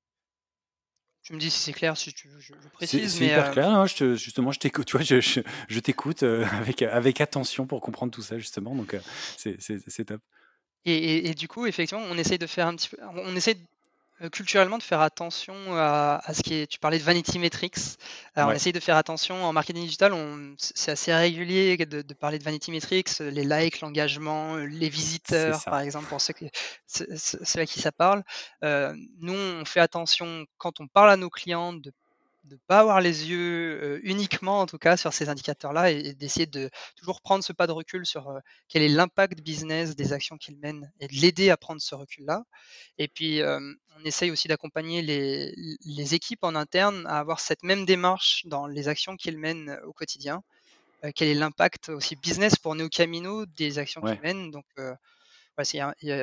tu me dis si c'est clair, si tu veux, je, je C'est précise, c'est mais hyper euh, clair, hein, je te, justement, je t'écoute, tu vois, je, je, je t'écoute euh, avec, avec attention pour comprendre tout ça, justement, donc euh, c'est c'est- c'est top. et, et- et du coup, effectivement, on essaye de faire un petit peu, on essaye euh, culturellement de faire attention à, à ce qui est. Tu parlais de vanity metrics. Euh, on Ouais, essaye de faire attention en marketing digital. On, c'est assez régulier de, de parler de vanity metrics, les likes, l'engagement, les c'est visiteurs, ça. par exemple, pour ceux qui, ceux, ceux à qui ça parle. Euh, nous, on fait attention quand on parle à nos clients de de ne pas avoir les yeux euh, uniquement, en tout cas, sur ces indicateurs-là, et, et d'essayer de toujours prendre ce pas de recul sur euh, quel est l'impact business des actions qu'ils mènent et de l'aider à prendre ce recul-là. Et puis, euh, on essaye aussi d'accompagner les, les, équipes en interne à avoir cette même démarche dans les actions qu'ils mènent au quotidien. Euh, quel est l'impact aussi business pour NeoCamino des actions qu'ils Ouais, mènent. Donc, euh, ouais, c'est, il y a,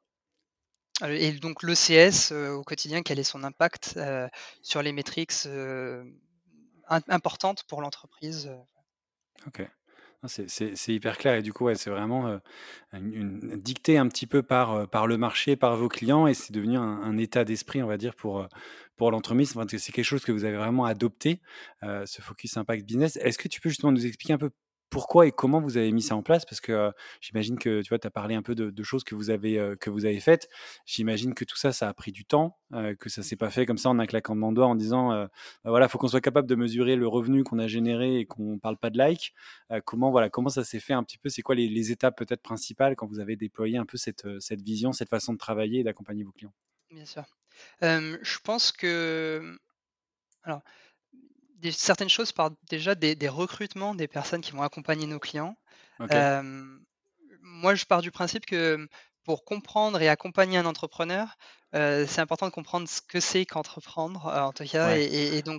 et donc l'E C S euh, au quotidien, quel est son impact euh, sur les métriques euh, importantes pour l'entreprise. euh. ok. Non, C'est c'est- c'est hyper clair et du coup, ouais, c'est vraiment euh, une, une- dicté un petit peu par, euh, par le marché, par vos clients et c'est devenu un, un état d'esprit, on va dire, pour, euh, pour l'entreprise. Enfin, c'est quelque chose que vous avez vraiment adopté, euh, ce focus impact business. Est-ce que tu peux justement nous expliquer un peu pourquoi et comment vous avez mis ça en place? Parce que euh, j'imagine que tu vois, tu as parlé un peu de, de choses que vous avez, euh, que vous avez faites. J'imagine que tout ça, ça a pris du temps, euh, que ça s'est pas fait comme ça en un claquement de doigts en disant, euh, bah voilà, faut qu'on soit capable de mesurer le revenu qu'on a généré et qu'on parle pas de like. Euh, comment, voilà, comment ça s'est fait un petit peu? C'est quoi les, les étapes peut-être principales quand vous avez déployé un peu cette, euh, cette vision, cette façon de travailler et d'accompagner vos clients? Bien sûr. Euh, je pense que alors, des, certaines choses partent déjà des, des recrutements des personnes qui vont accompagner nos clients. Ok, Euh, moi, je pars du principe que pour comprendre et accompagner un entrepreneur, euh, c'est important de comprendre ce que c'est qu'entreprendre, euh, en tout cas. Et, ouais, et- et donc,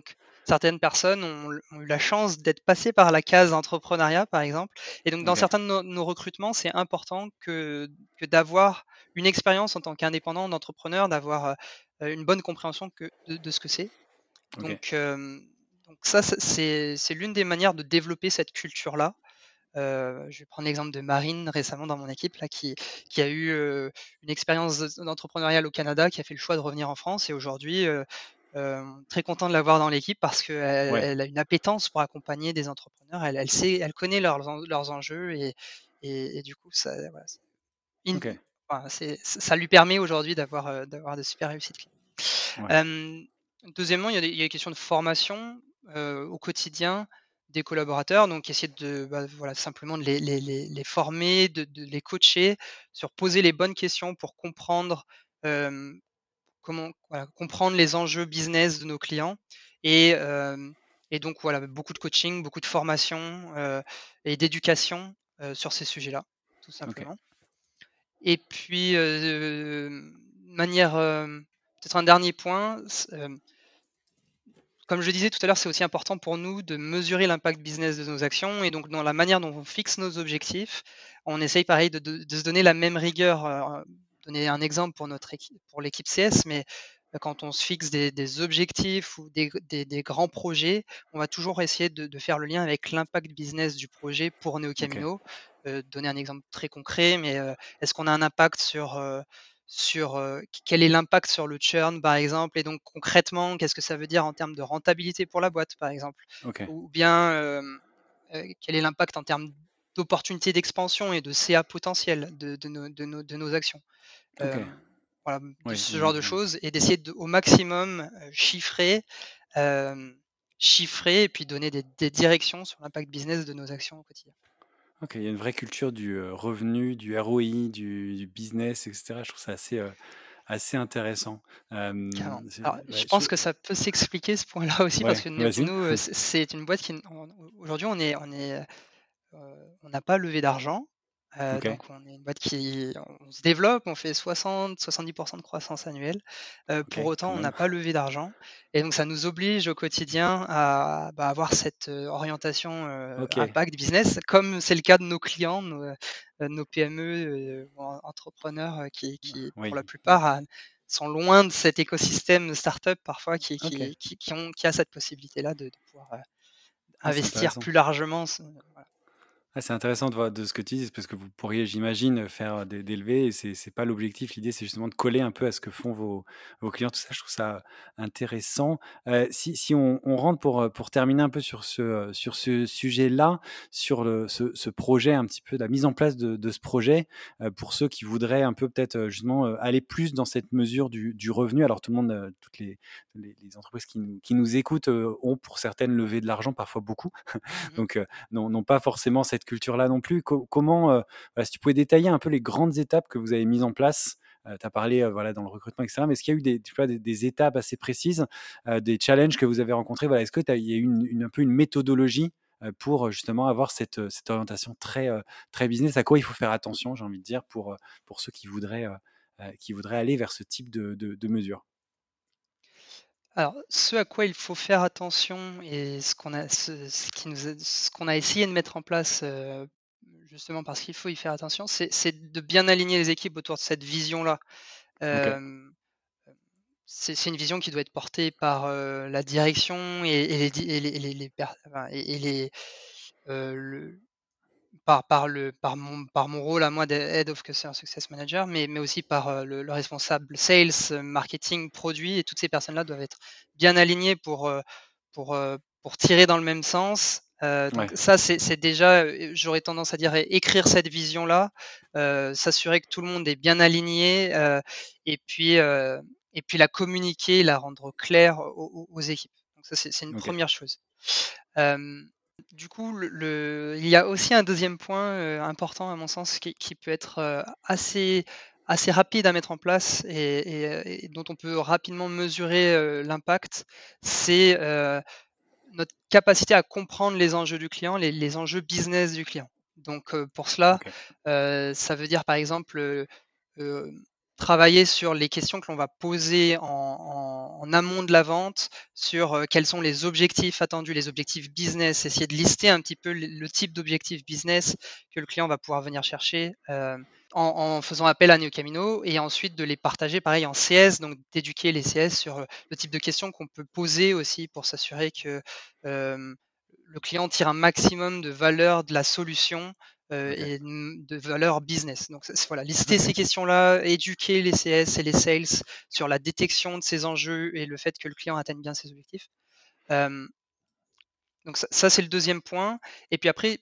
certaines personnes ont ont eu la chance d'être passées par la case entrepreneuriat, par exemple et donc dans OK. certains de nos nos recrutements, c'est important que que d'avoir une expérience en tant qu'indépendant, d'entrepreneur, d'avoir, heu, une bonne compréhension que de de ce que c'est. OK. Donc hem, donc ça, c'est c'est c'est l'une des manières de développer cette culture-là. Heu, je vais prendre l'exemple de Marine récemment dans mon équipe là qui qui a eu, heu, une expérience de d'entrepreneuriat au Canada, qui a fait le choix de revenir en France et aujourd'hui, heu, hem, très content de l'avoir dans l'équipe parce qu'elle Ouais. elle a une appétence pour accompagner des entrepreneurs. Elle elle sait elle connaît leurs en leurs enjeux et et et du coup ça voilà, c'est in OK. enfin c'est ça lui permet aujourd'hui d'avoir, heu, d'avoir de super réussites clients. Ouais. Hem, deuxièmement, il y a des il y a des questions de formation, heu, au quotidien des collaborateurs, donc essayer de, bah, voilà, simplement de les les les les former, de de les coacher sur poser les bonnes questions pour comprendre, hem, comment voilà, comprendre les enjeux business de nos clients et hem et donc voilà, beaucoup de coaching, beaucoup de formation, heu et d'éducation, heu, sur ces sujets-là, tout OK. simplement. Et puis, heu, de manière, hem, peut-être un dernier point, s hem comme je le disais tout à l'heure, c'est aussi important pour nous de mesurer l'impact business de nos actions et donc dans la manière dont on fixe nos objectifs, on essaye pareil de de de se donner la même rigueur, heu, donner un exemple pour notre équipe pour l'équipe C S, mais heu, quand on se fixe des des objectifs ou des des des grands projets, on va toujours essayer de de faire le lien avec l'impact business du projet pour OK. NeoCamino. Heu, donner un exemple très concret, mais heu, est-ce qu'on a un impact sur, heu sur, heu, quel est l'impact sur le churn, par exemple et donc concrètement, qu'est-ce que ça veut dire en termes de rentabilité pour la boîte, par exemple? OK. Ou bien, hem, heu, quel est l'impact en termes d'opportunités d'expansion et de C A potentiel de de nos de nos de nos actions? OK. Hem, voilà, de Oui, ce genre de donc heu, choses et d'essayer de au maximum, heu, chiffrer, hem, chiffrer et puis donner des des directions sur l'impact business de nos actions au quotidien. OK, il y a une vraie culture du, heu, revenu, du R O I, du du business et cetera. Je trouve ça assez, heu, assez intéressant. Carrément. Hem, c'est Alors, je ouais, pense je que ça peut s'expliquer ce point-là aussi parce ouais, que vas-y. Neokino, heu, c'est c'est une boîte qui n on aujourd'hui on est on est, heu, on n'a pas levé d'argent, heu, OK. donc on est une boîte qui on se développe, on fait soixante soixante-dix de croissance annuelle. Heu, pour OK, autant, quand on même. n'a pas levé d'argent et donc ça nous oblige au quotidien à, bah, avoir cette, heu, orientation, heu, OK. impact business comme c'est le cas de nos clients, nos, heu, nos P M E, heu, ou en entrepreneurs, heu, qui qui pour Oui. la plupart a sont loin de cet écosystème startup parfois qui OK. qui qui qui ont qui a cette possibilité-là de de pouvoir, heu, Ah, c'est investir intéressant. plus largement ce voilà. Ah, c'est intéressant de voir de ce que tu dis, parce que vous pourriez, j'imagine, faire des des levées et c'est c'est pas l'objectif. L'idée, c'est justement de coller un peu à ce que font vos vos clients, tout ça, je trouve ça intéressant. Heu, si si on on rentre pour, heu, pour terminer un peu sur ce, heu, sur ce sujet-là, sur le ce ce projet, un petit peu la mise en place de de ce projet, heu, pour ceux qui voudraient un peu peut-être, heu, justement, heu, aller plus dans cette mesure du du revenu. Alors tout le monde, heu, toutes les les les entreprises qui nous qui nous écoutent, heu, ont pour certaines levé de l'argent, parfois beaucoup. Mmh mh. Donc, heu, n'ont n'ont pas forcément cette culture-là non plus. Co comment, heu, voilà, si tu pouvais détailler un peu les grandes étapes que vous avez mises en place? Heu, tu as parlé, heu, voilà, dans le recrutement et cetera, mais est-ce qu'il y a eu des tu vois, des des étapes assez précises, heu, des challenges que vous avez rencontrés? Voilà, est-ce que tu as il y a eu une une un peu une méthodologie, heu, pour, heu, justement avoir cette, heu, cette orientation très, heu, très business? À quoi il faut faire attention, j'ai envie de dire, pour, heu, pour ceux qui voudraient, heu heu, qui voudraient aller vers ce type de de de mesures? Alors, ce à quoi il faut faire attention et ce qu'on a ce ce qui nous a ce qu'on a essayé de mettre en place, heu, justement parce qu'il faut y faire attention, c'est c'est de bien aligner les équipes autour de cette vision-là. OK, Hem, c'est c'est une vision qui doit être portée par, heu, la direction et et les di et les et les les per enfin et et les, heu, le par par le par mon par mon rôle à moi de Head of Customer Success Manager, mais mais aussi par, heu, le le responsable sales, heu, marketing, produit et toutes ces personnes-là doivent être bien alignées pour, heu, pour, heu, pour tirer dans le même sens. Heu, donc ouais, ça, c'est c'est déjà, heu, j'aurais tendance à dire é écrire cette vision-là, heu, s'assurer que tout le monde est bien aligné, heu et puis, heu et puis la communiquer, la rendre claire aux aux aux équipes. Donc ça, c'est c'est une OK, première chose. Hem, du coup, le le il y a aussi un deuxième point, heu, important à mon sens qui qui peut être, heu, assez assez rapide à mettre en place et et heu et dont on peut rapidement mesurer, heu, l'impact. C'est, heu, notre capacité à comprendre les enjeux du client, les les enjeux business du client. Donc, heu, pour cela, OK, heu, ça veut dire par exemple, heu, heu, travailler sur les questions que l'on va poser en en en amont de la vente, sur, heu, quels sont les objectifs attendus, les objectifs business, essayer de lister un petit peu le le type d'objectif business que le client va pouvoir venir chercher, hem, en en faisant appel à NeoCamino et ensuite de les partager pareil en C S, donc d'éduquer les C S sur, heu, le type de questions qu'on peut poser aussi pour s'assurer que, hem, le client tire un maximum de valeur de la solution, heu OK. et mmh, de valeur business. Donc c'est voilà, lister OK. ces questions-là, éduquer les C S et les sales sur la détection de ces enjeux et le fait que le client atteigne bien ses objectifs. Hem, donc ça ça c'est le deuxième point et puis après,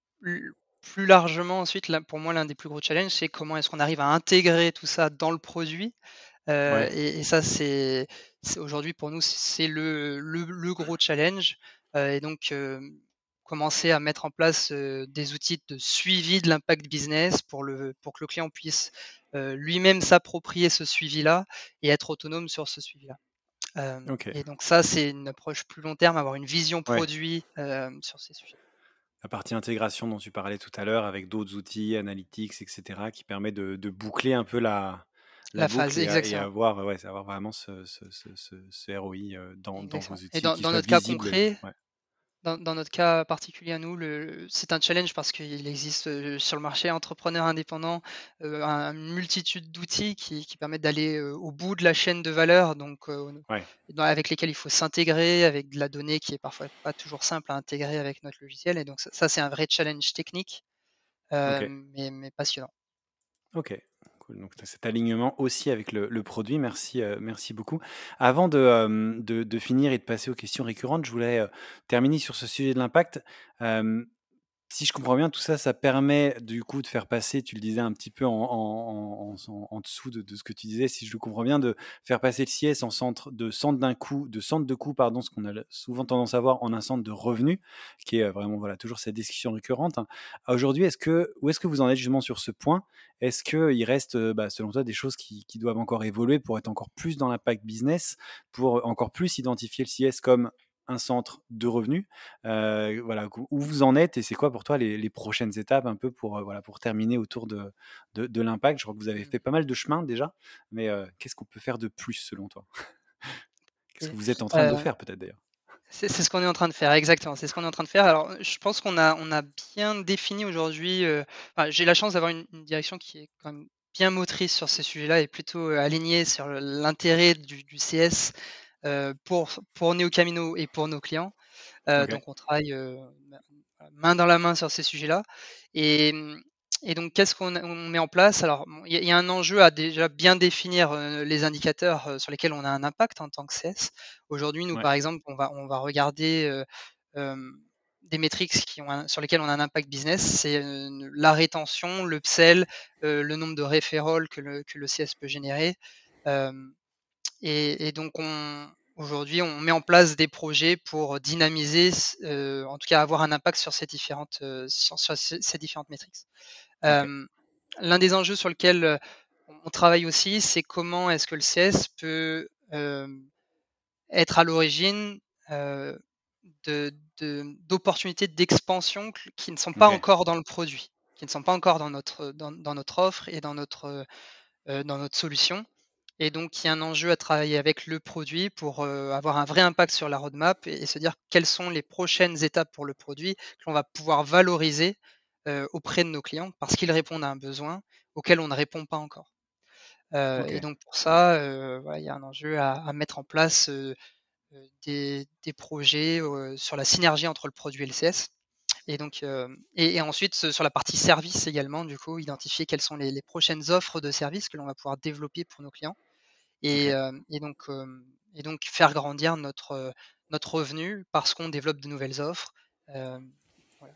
l plus largement ensuite, là, pour moi, l'un des plus gros challenges, c'est comment est-ce qu'on arrive à intégrer tout ça dans le produit? Heu Ouais. et et ça, c'est c'est aujourd'hui pour nous, c'est le le le gros challenge, heu et donc hem, commencer à mettre en place, heu, des outils de suivi de l'impact business pour le pour que le client puisse, heu, lui-même s'approprier ce suivi-là et être autonome sur ce suivi-là. Hem OK. et donc ça, c'est une approche plus long terme, avoir une vision Ouais. produit, hem, sur ces sujets. La partie intégration dont tu parlais tout à l'heure avec d'autres outils, analytics et cetera, qui permet de de boucler un peu la la La boucle phase, et a et exactement, avoir, ouais, avoir vraiment ce ce ce ce ce R O I, heu, dans dans vos exactement et outils dans qui dans soit notre cas visible, concret ouais. Dans dans notre cas particulier à nous, le c'est un challenge parce qu'il existe, heu, sur le marché entrepreneur indépendant, heu, un une multitude d'outils qui qui permettent d'aller, heu, au bout de la chaîne de valeur donc heu, Ouais. dans avec lesquels il faut s'intégrer, avec de la donnée qui est parfois pas toujours simple à intégrer avec notre logiciel et donc ça ça c'est un vrai challenge technique, heu, OK. mais mais passionnant. OK, cool. Donc tu as cet alignement aussi avec le le produit. Merci, heu, merci beaucoup. Avant de, hem, de de finir et de passer aux questions récurrentes, je voulais, heu, terminer sur ce sujet de l'impact. Hem Si je comprends bien, tout ça, ça permet du coup de faire passer, tu le disais un petit peu en en en en en dessous de de ce que tu disais, si je le comprends bien, de faire passer le C I S en centre de centre d'un coût de centre de coût, pardon, ce qu'on a le souvent tendance à voir en un centre de revenus, qui est, heu, vraiment, voilà, toujours cette discussion récurrente. Aujourd'hui, est-ce que où est-ce que vous en êtes justement sur ce point? Est-ce qu'il reste, heu, bah, selon toi, des choses qui qui doivent encore évoluer pour être encore plus dans l'impact business, pour encore plus identifier le C I S comme un centre de revenus? Heu, voilà, où où vous en êtes et c'est quoi pour toi les les prochaines étapes un peu pour, heu, voilà, pour terminer autour de de de l'impact? Je crois que vous avez Mmh fait pas mal de chemin déjà, mais, heu, qu'est-ce qu'on peut faire de plus selon toi? Qu'est-ce que et vous êtes en train de heu faire peut-être d'ailleurs? C'est c'est ce qu'on est en train de faire, exactement, c'est ce qu'on est en train de faire. Alors, je pense qu'on a on a bien défini aujourd'hui, heu, enfin, j'ai la chance d'avoir une une direction qui est quand même bien motrice sur ces sujets-là et plutôt, heu, alignée sur le l'intérêt du du C S, heu, pour pour NeoCamino et pour nos clients. Heu, OK, donc on travaille, heu, main main dans la main sur ces sujets-là et mmh et donc qu'est-ce qu'on a on met en place? Alors bon, il y a il y a un enjeu à déjà bien définir, heu, les indicateurs, heu, sur lesquels on a un impact en tant que C S. Aujourd'hui, nous, ouais, par exemple, on va on va regarder, heu, hem, des métriques qui ont un sur lesquelles on a un impact business. C'est, heu, la rétention, l'upsell, heu, le nombre de referrals que le que le C S peut générer. Hem et et donc on aujourd'hui, on met en place des projets pour dynamiser s heu, en tout cas avoir un impact sur ces différentes, heu, sur sur ces ces différentes métriques. OK, Hem, l'un des enjeux sur lequel, heu, on on travaille aussi, c'est comment est-ce que le C S peut, hem, être à l'origine, heu, de de d'opportunités d'expansion q qui ne sont pas OK, encore dans le produit, qui ne sont pas encore dans notre dans dans notre offre et dans notre, heu, dans notre solution. Et donc, il y a un enjeu à travailler avec le produit pour, heu, avoir un vrai impact sur la roadmap et et se dire quelles sont les prochaines étapes pour le produit que l'on va pouvoir valoriser, heu, auprès de nos clients parce qu'ils répondent à un besoin auquel on ne répond pas encore. Heu et OK, donc pour ça, heu, voilà, il y a un enjeu à à mettre en place, heu heu, des des projets, heu, sur la synergie entre le produit et le C S et donc, hem et et ensuite, ce sur la partie service également, du coup, identifier quelles sont les les prochaines offres de services que l'on va pouvoir développer pour nos clients et OK. hem et donc hem et donc faire grandir notre, heu, notre revenu parce qu'on développe de nouvelles offres, hem, voilà.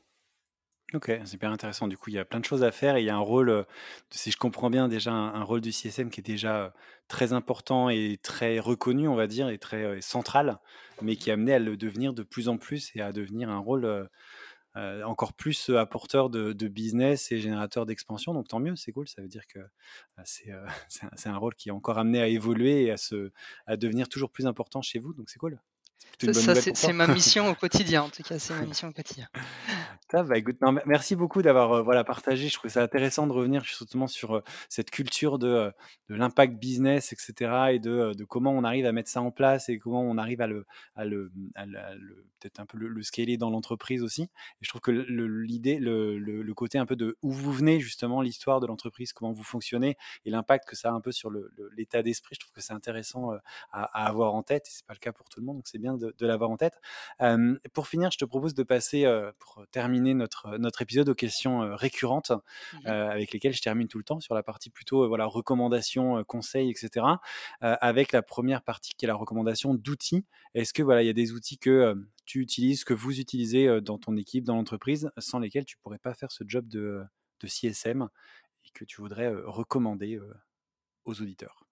OK, c'est hyper intéressant. Du coup, il y a plein de choses à faire et il y a un rôle, heu, si je comprends bien déjà, un un rôle du C S M qui est déjà, heu, très important et très reconnu, on va dire et très, heu, central, mais Mmh. qui est amené à le devenir de plus en plus et à devenir un rôle, heu heu, encore plus, heu, apporteur de de business et générateur d'expansion. Donc tant mieux, c'est cool. Ça veut dire que, bah, c'est, heu, c'est un c'est un rôle qui est encore amené à évoluer et à se à devenir toujours plus important chez vous, donc c'est cool. C'est plutôt une Ça bonne ça nouvelle c'est pour c'est toi. ma mission au quotidien, en tout cas, c'est ma mission au quotidien. Top, bah, écoute, non, me merci beaucoup d'avoir, heu, voilà, partagé. Je trouvais ça intéressant de revenir justement sur, heu, cette culture de, heu, de l'impact business et cetera et de, heu, de comment on arrive à mettre ça en place et comment on arrive à le à le, mmh, à le à le peut-être un peu le le scaler dans l'entreprise aussi et je trouve que le le l'idée, le le le côté un peu de où vous venez justement, l'histoire de l'entreprise, comment vous fonctionnez et l'impact que ça a un peu sur le le l'état d'esprit, je trouve que c'est intéressant, heu, à à avoir en tête et c'est pas le cas pour tout le monde, donc c'est bien de de l'avoir en tête. Hem, pour finir, je te propose de passer, heu, pour terminer notre, notre épisode aux questions, heu, récurrentes, heu, Mmh. avec lesquelles je termine tout le temps sur la partie plutôt, heu, voilà, recommandations, heu, conseils et cetera. Heu, avec la première partie qui est la recommandation d'outils. Est-ce que, voilà, il y a des outils que, hem, tu utilises, que vous utilisez, heu, dans ton équipe, dans l'entreprise, sans lesquels tu pourrais pas faire ce job de, heu, de C S M et que tu voudrais, heu, recommander, heu, aux auditeurs?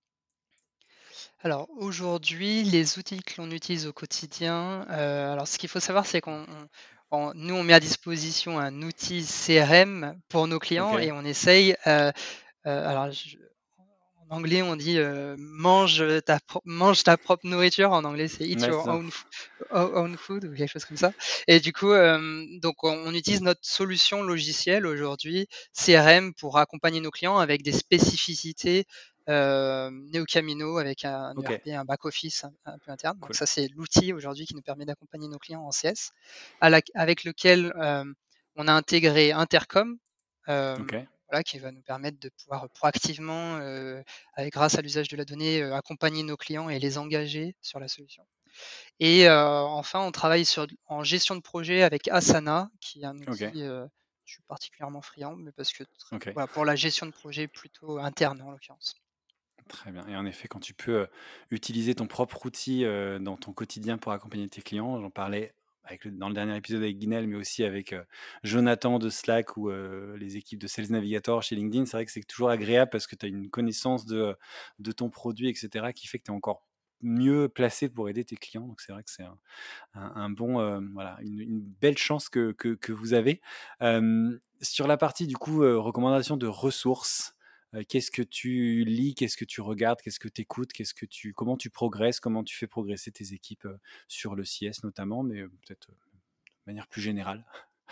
Alors aujourd'hui, les outils que l'on utilise au quotidien, heu, alors ce qu'il faut savoir, c'est qu'on on on nous, on met à disposition un outil C R M pour nos clients OK. et on essaye, heu heu, alors je en anglais, on dit, heu, mange, ta pro mange ta propre nourriture. En anglais, c'est eat Ouais, c'est your ça. own f o own food ou quelque chose comme ça et du coup, hem, donc on on utilise notre solution logicielle aujourd'hui, C R M, pour accompagner nos clients avec des spécificités, hem, Neocamino avec un OK, E R P, un back office un un peu interne. Donc cool. ça, c'est l'outil aujourd'hui qui nous permet d'accompagner nos clients en C S, à lac avec lequel, hem, on a intégré Intercom, hem, OK, voilà, qui va nous permettre de pouvoir proactivement, heu, avec grâce à l'usage de la donnée, heu, accompagner nos clients et les engager sur la solution. Et heu, enfin, on travaille sur d en gestion de projet avec Asana, qui est un OK, outil, heu, je suis particulièrement friand, mais parce que tr OK. voilà, pour la gestion de projet plutôt interne, en l'occurrence. Très bien et en effet, quand tu peux, heu, utiliser ton propre outil, heu, dans ton quotidien pour accompagner tes clients, j'en parlais avec le dans le dernier épisode avec Guinel, mais aussi avec, heu, Jonathan de Slack ou, heu, les équipes de Sales Navigator chez LinkedIn. C'est vrai que c'est toujours agréable parce que tu as une connaissance de, heu, de ton produit et cetera qui fait que tu es encore mieux placé pour aider tes clients. Donc c'est vrai que c'est un un un bon, hem, voilà, une une belle chance que que que vous avez. Hem, sur la partie du coup, heu, recommandation de ressources, heu, qu'est-ce que tu lis? Qu'est-ce que tu regardes? Qu'est-ce que tu écoutes? Qu'est-ce que tu comment tu progresses? Comment tu fais progresser tes équipes, heu, sur le C S notamment, mais, heu, peut-être, heu, de manière plus générale?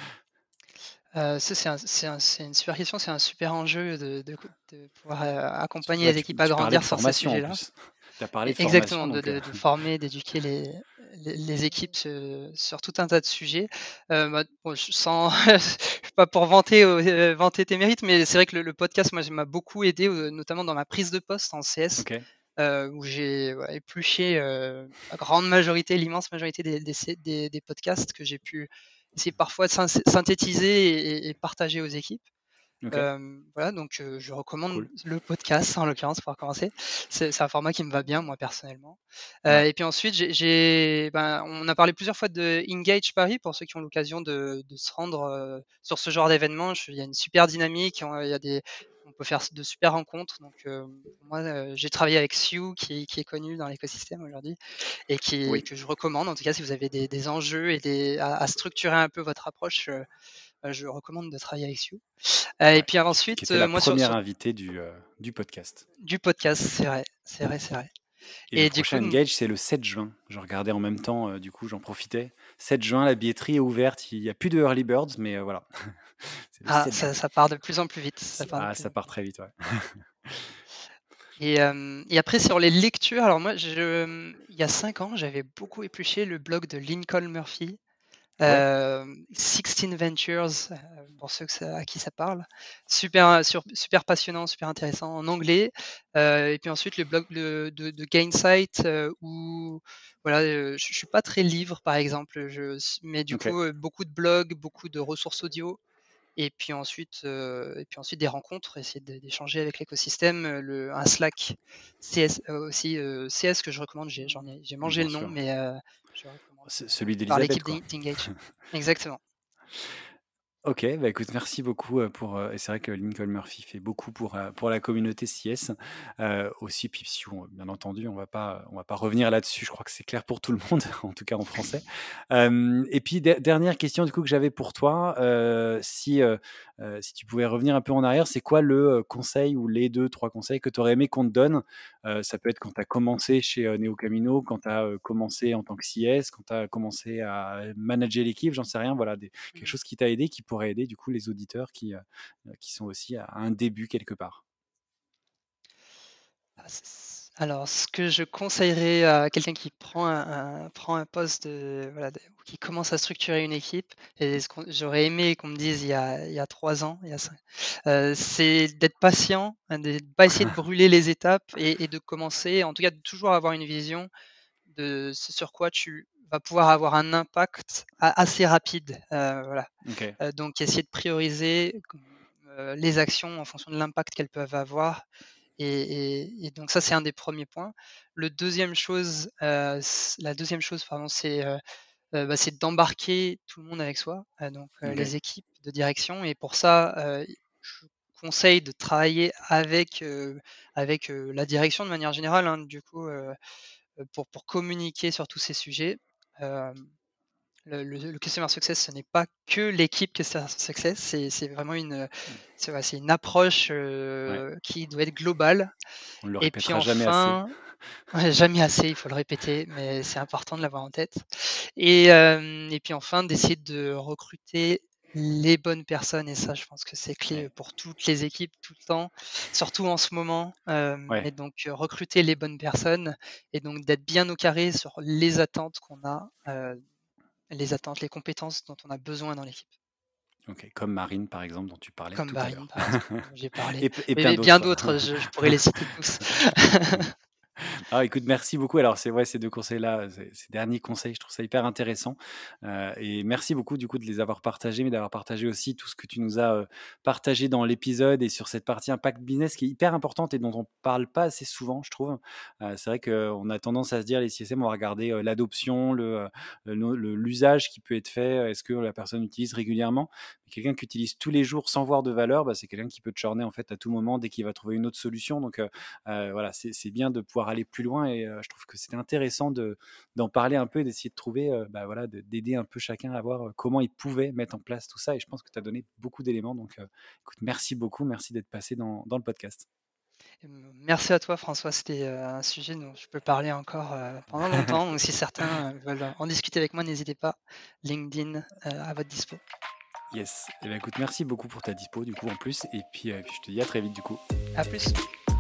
Heu, ça, c'est un c'est un c'est une super question, c'est un super enjeu de de de pouvoir, heu, Tu accompagner ouais, les tu équipes à tu parlais de grandir sur ces formation en sujets-là. plus. Tu as parlé E de exactement, formation de donc, heu, de de former, d'éduquer les les les équipes se sur tout un tas de sujets. Heu, bah, bon, je sans je suis pas pour vanter, heu, vanter tes mérites, mais c'est vrai que le le podcast, moi, ça m'a beaucoup aidé, heu, notamment dans ma prise de poste en C S, OK, heu, où j'ai, ouais, épluché, heu, la grande majorité, l'immense majorité des des c des des podcasts que j'ai pu essayer parfois de syns synthétiser et et et partager aux équipes. OK, Hem, voilà, donc heu, je recommande cool. le podcast en l'occurrence pour commencer. C'est c'est un format qui me va bien moi personnellement. Heu Ouais, et puis ensuite j'ai j'ai ben, on a parlé plusieurs fois de Engage Paris pour ceux qui ont l'occasion de de se rendre, heu, sur ce genre d'événement. Je Il y a une super dynamique, on il y a des on peut faire de super rencontres donc heu, moi, heu, j'ai travaillé avec Sioux qui qui est connu dans l'écosystème aujourd'hui et qui oui, que je recommande. En tout cas, si vous avez des des enjeux et des à à structurer un peu votre approche, heu, heu, je recommande de travailler avec Sioux. Heu et ouais, puis qui qui ensuite, était heu, la moi sur première sur invitée du, heu, du podcast. du podcast, c'est vrai, c'est vrai, c'est vrai Et le et du coup, prochain donc Engage, c'est le sept juin. Je regardais en même temps, heu, du coup, j'en profitais. sept juin, la billetterie est ouverte. Il y a plus de early birds, mais heu, voilà. C'est le ah, sept ça juin. ça part de plus en plus vite, ça C part de ah, plus ça en part plus vite très vite, ouais. et hem et après sur les lectures, alors moi je, mmh, il y a cinq ans, j'avais beaucoup épluché le blog de Lincoln Murphy, Ouais, hem, sixteen Ventures, heu, pour ceux que ça à qui ça parle. Super, sur super passionnant, super intéressant en anglais, heu et puis ensuite le blog de de de Gainsight, heu, où voilà, heu, je je suis pas très livre par exemple, je mais du OK. coup, heu, beaucoup de blogs, beaucoup de ressources audio. Et puis ensuite, heu et puis ensuite des rencontres, essayer d'é d'échanger avec l'écosystème, heu, le un Slack C S, heu, aussi, heu, C S que je recommande, j'ai j'en ai j'ai mangé Bien le nom, sûr. mais heu, je recommande, Ce heu, celui par d'Élisabeth, l'équipe quoi. d'En d'Engage. Exactement. Ok, bah écoute, merci beaucoup euh, pour. Euh, et c'est vrai que Lincoln Murphy fait beaucoup pour, euh, pour la communauté C S euh, aussi. Puis si on- bien entendu, on va pas, on va pas revenir là-dessus. Je crois que c'est clair pour tout le monde, en tout cas en français. Euh, et puis de- dernière question du coup que j'avais pour toi, euh, si euh, euh, si tu pouvais revenir un peu en arrière, c'est quoi le euh, conseil ou les deux, trois conseils que tu aurais aimé qu'on te donne? Euh, ça peut être quand tu as commencé chez euh, Neo Camino, quand tu as commencé en tant que C S, quand tu as commencé à manager l'équipe, j'en sais rien. Voilà, des, quelque Mmh. chose qui t'a aidé, qui pourrait aider du coup les auditeurs qui, euh, qui sont aussi à un début quelque part. Ah, c c alors ce que je conseillerais à quelqu'un qui prend un un prend un poste de voilà, de ou qui commence à structurer une équipe et ce qu'on j'aurais aimé qu'on me dise il y a il y a trois ans, il y a cin heu, c'est d'être patient, hein, de pas essayer de brûler les étapes et et de commencer, en tout cas de toujours avoir une vision de ce sur quoi tu vas pouvoir avoir un impact a assez rapide, heu, voilà. Ok, Heu, donc essayer de prioriser, heu, les actions en fonction de l'impact qu'elles peuvent avoir et et et donc ça, c'est un des premiers points. Le deuxième chose, heu, c la deuxième chose, pardon, c'est, heu heu, bah, c'est d'embarquer tout le monde avec soi, heu, donc heu, ok, les équipes de direction et pour ça, heu, je conseille de travailler avec, heu, avec, heu, la direction de manière générale, hein, du coup, heu heu, pour pour communiquer sur tous ces sujets. Hem, le le le customer success, ce n'est pas que l'équipe customer success, c'est c'est vraiment une, c'est ouais, c'est une approche, ouais, heu, qui doit être globale on ne le et puis répétera jamais assez. enfin ouais, jamais assez, il faut le répéter, mais c'est important de l'avoir en tête et hem et puis enfin d'essayer de recruter les bonnes personnes et ça, je pense que c'est clé, Ouais, pour toutes les équipes, tout le temps, surtout en ce moment, hem et ouais. donc heu, recruter les bonnes personnes et donc d'être bien au carré sur les attentes qu'on a, heu, les attentes, les compétences dont on a besoin dans l'équipe. Ok, comme Marine par exemple dont tu parlais Comme tout à Barine, l'heure. par exemple, dont j'ai parlé, et, p- et mais plein mais d'autres. bien d'autres, je je pourrais les citer tous. Ah, écoute, merci beaucoup. Alors, c'est vrai, ces deux conseils-là, ces, ces derniers conseils, je trouve ça hyper intéressant. Euh, et merci beaucoup, du coup, de les avoir partagés, mais d'avoir partagé aussi tout ce que tu nous as euh, partagé dans l'épisode et sur cette partie impact business qui est hyper importante et dont on parle pas assez souvent, je trouve. Euh, c'est vrai qu'on a tendance à se dire, les C S M, on va regarder euh, l'adoption, le, euh, le- le- l'usage qui peut être fait, est-ce que la personne utilise régulièrement. Quelqu'un qui utilise tous les jours sans voir de valeur, bah, c'est quelqu'un qui peut te churner en fait à tout moment dès qu'il va trouver une autre solution. Donc, euh, euh, voilà, c'est, c'est bien de pouvoir aller plus loin et euh, je trouve que c'était intéressant de, d'en parler un peu et d'essayer de trouver, euh, bah, voilà, de- d'aider un peu chacun à voir euh, comment il pouvait mettre en place tout ça. Et je pense que tu as donné beaucoup d'éléments. Donc, euh, écoute, merci beaucoup. Merci d'être passé dans, dans le podcast. Merci à toi François, c'était, heu, un sujet dont je peux parler encore, heu, pendant longtemps, donc si certains, heu, veulent en discuter avec moi, n'hésitez pas. LinkedIn, heu, à votre dispo. Yes. Eh ben, écoute, merci beaucoup pour ta dispo, du coup, en plus. Et puis, euh, puis je te dis à très vite, du coup. À plus.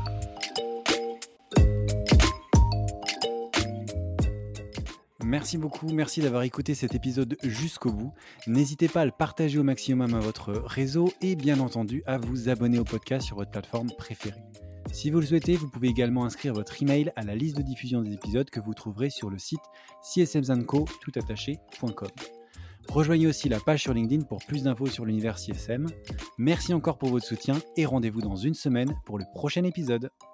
Merci beaucoup, merci d'avoir écouté cet épisode jusqu'au bout. N'hésitez pas à le partager au maximum à votre réseau et bien entendu à vous abonner au podcast sur votre plateforme préférée. Si vous le souhaitez, vous pouvez également inscrire votre email à la liste de diffusion des épisodes que vous trouverez sur le site c s m s and co toutattaché point com. Rejoignez aussi la page sur LinkedIn pour plus d'infos sur l'univers C S M. Merci encore pour votre soutien et rendez-vous dans une semaine pour le prochain épisode.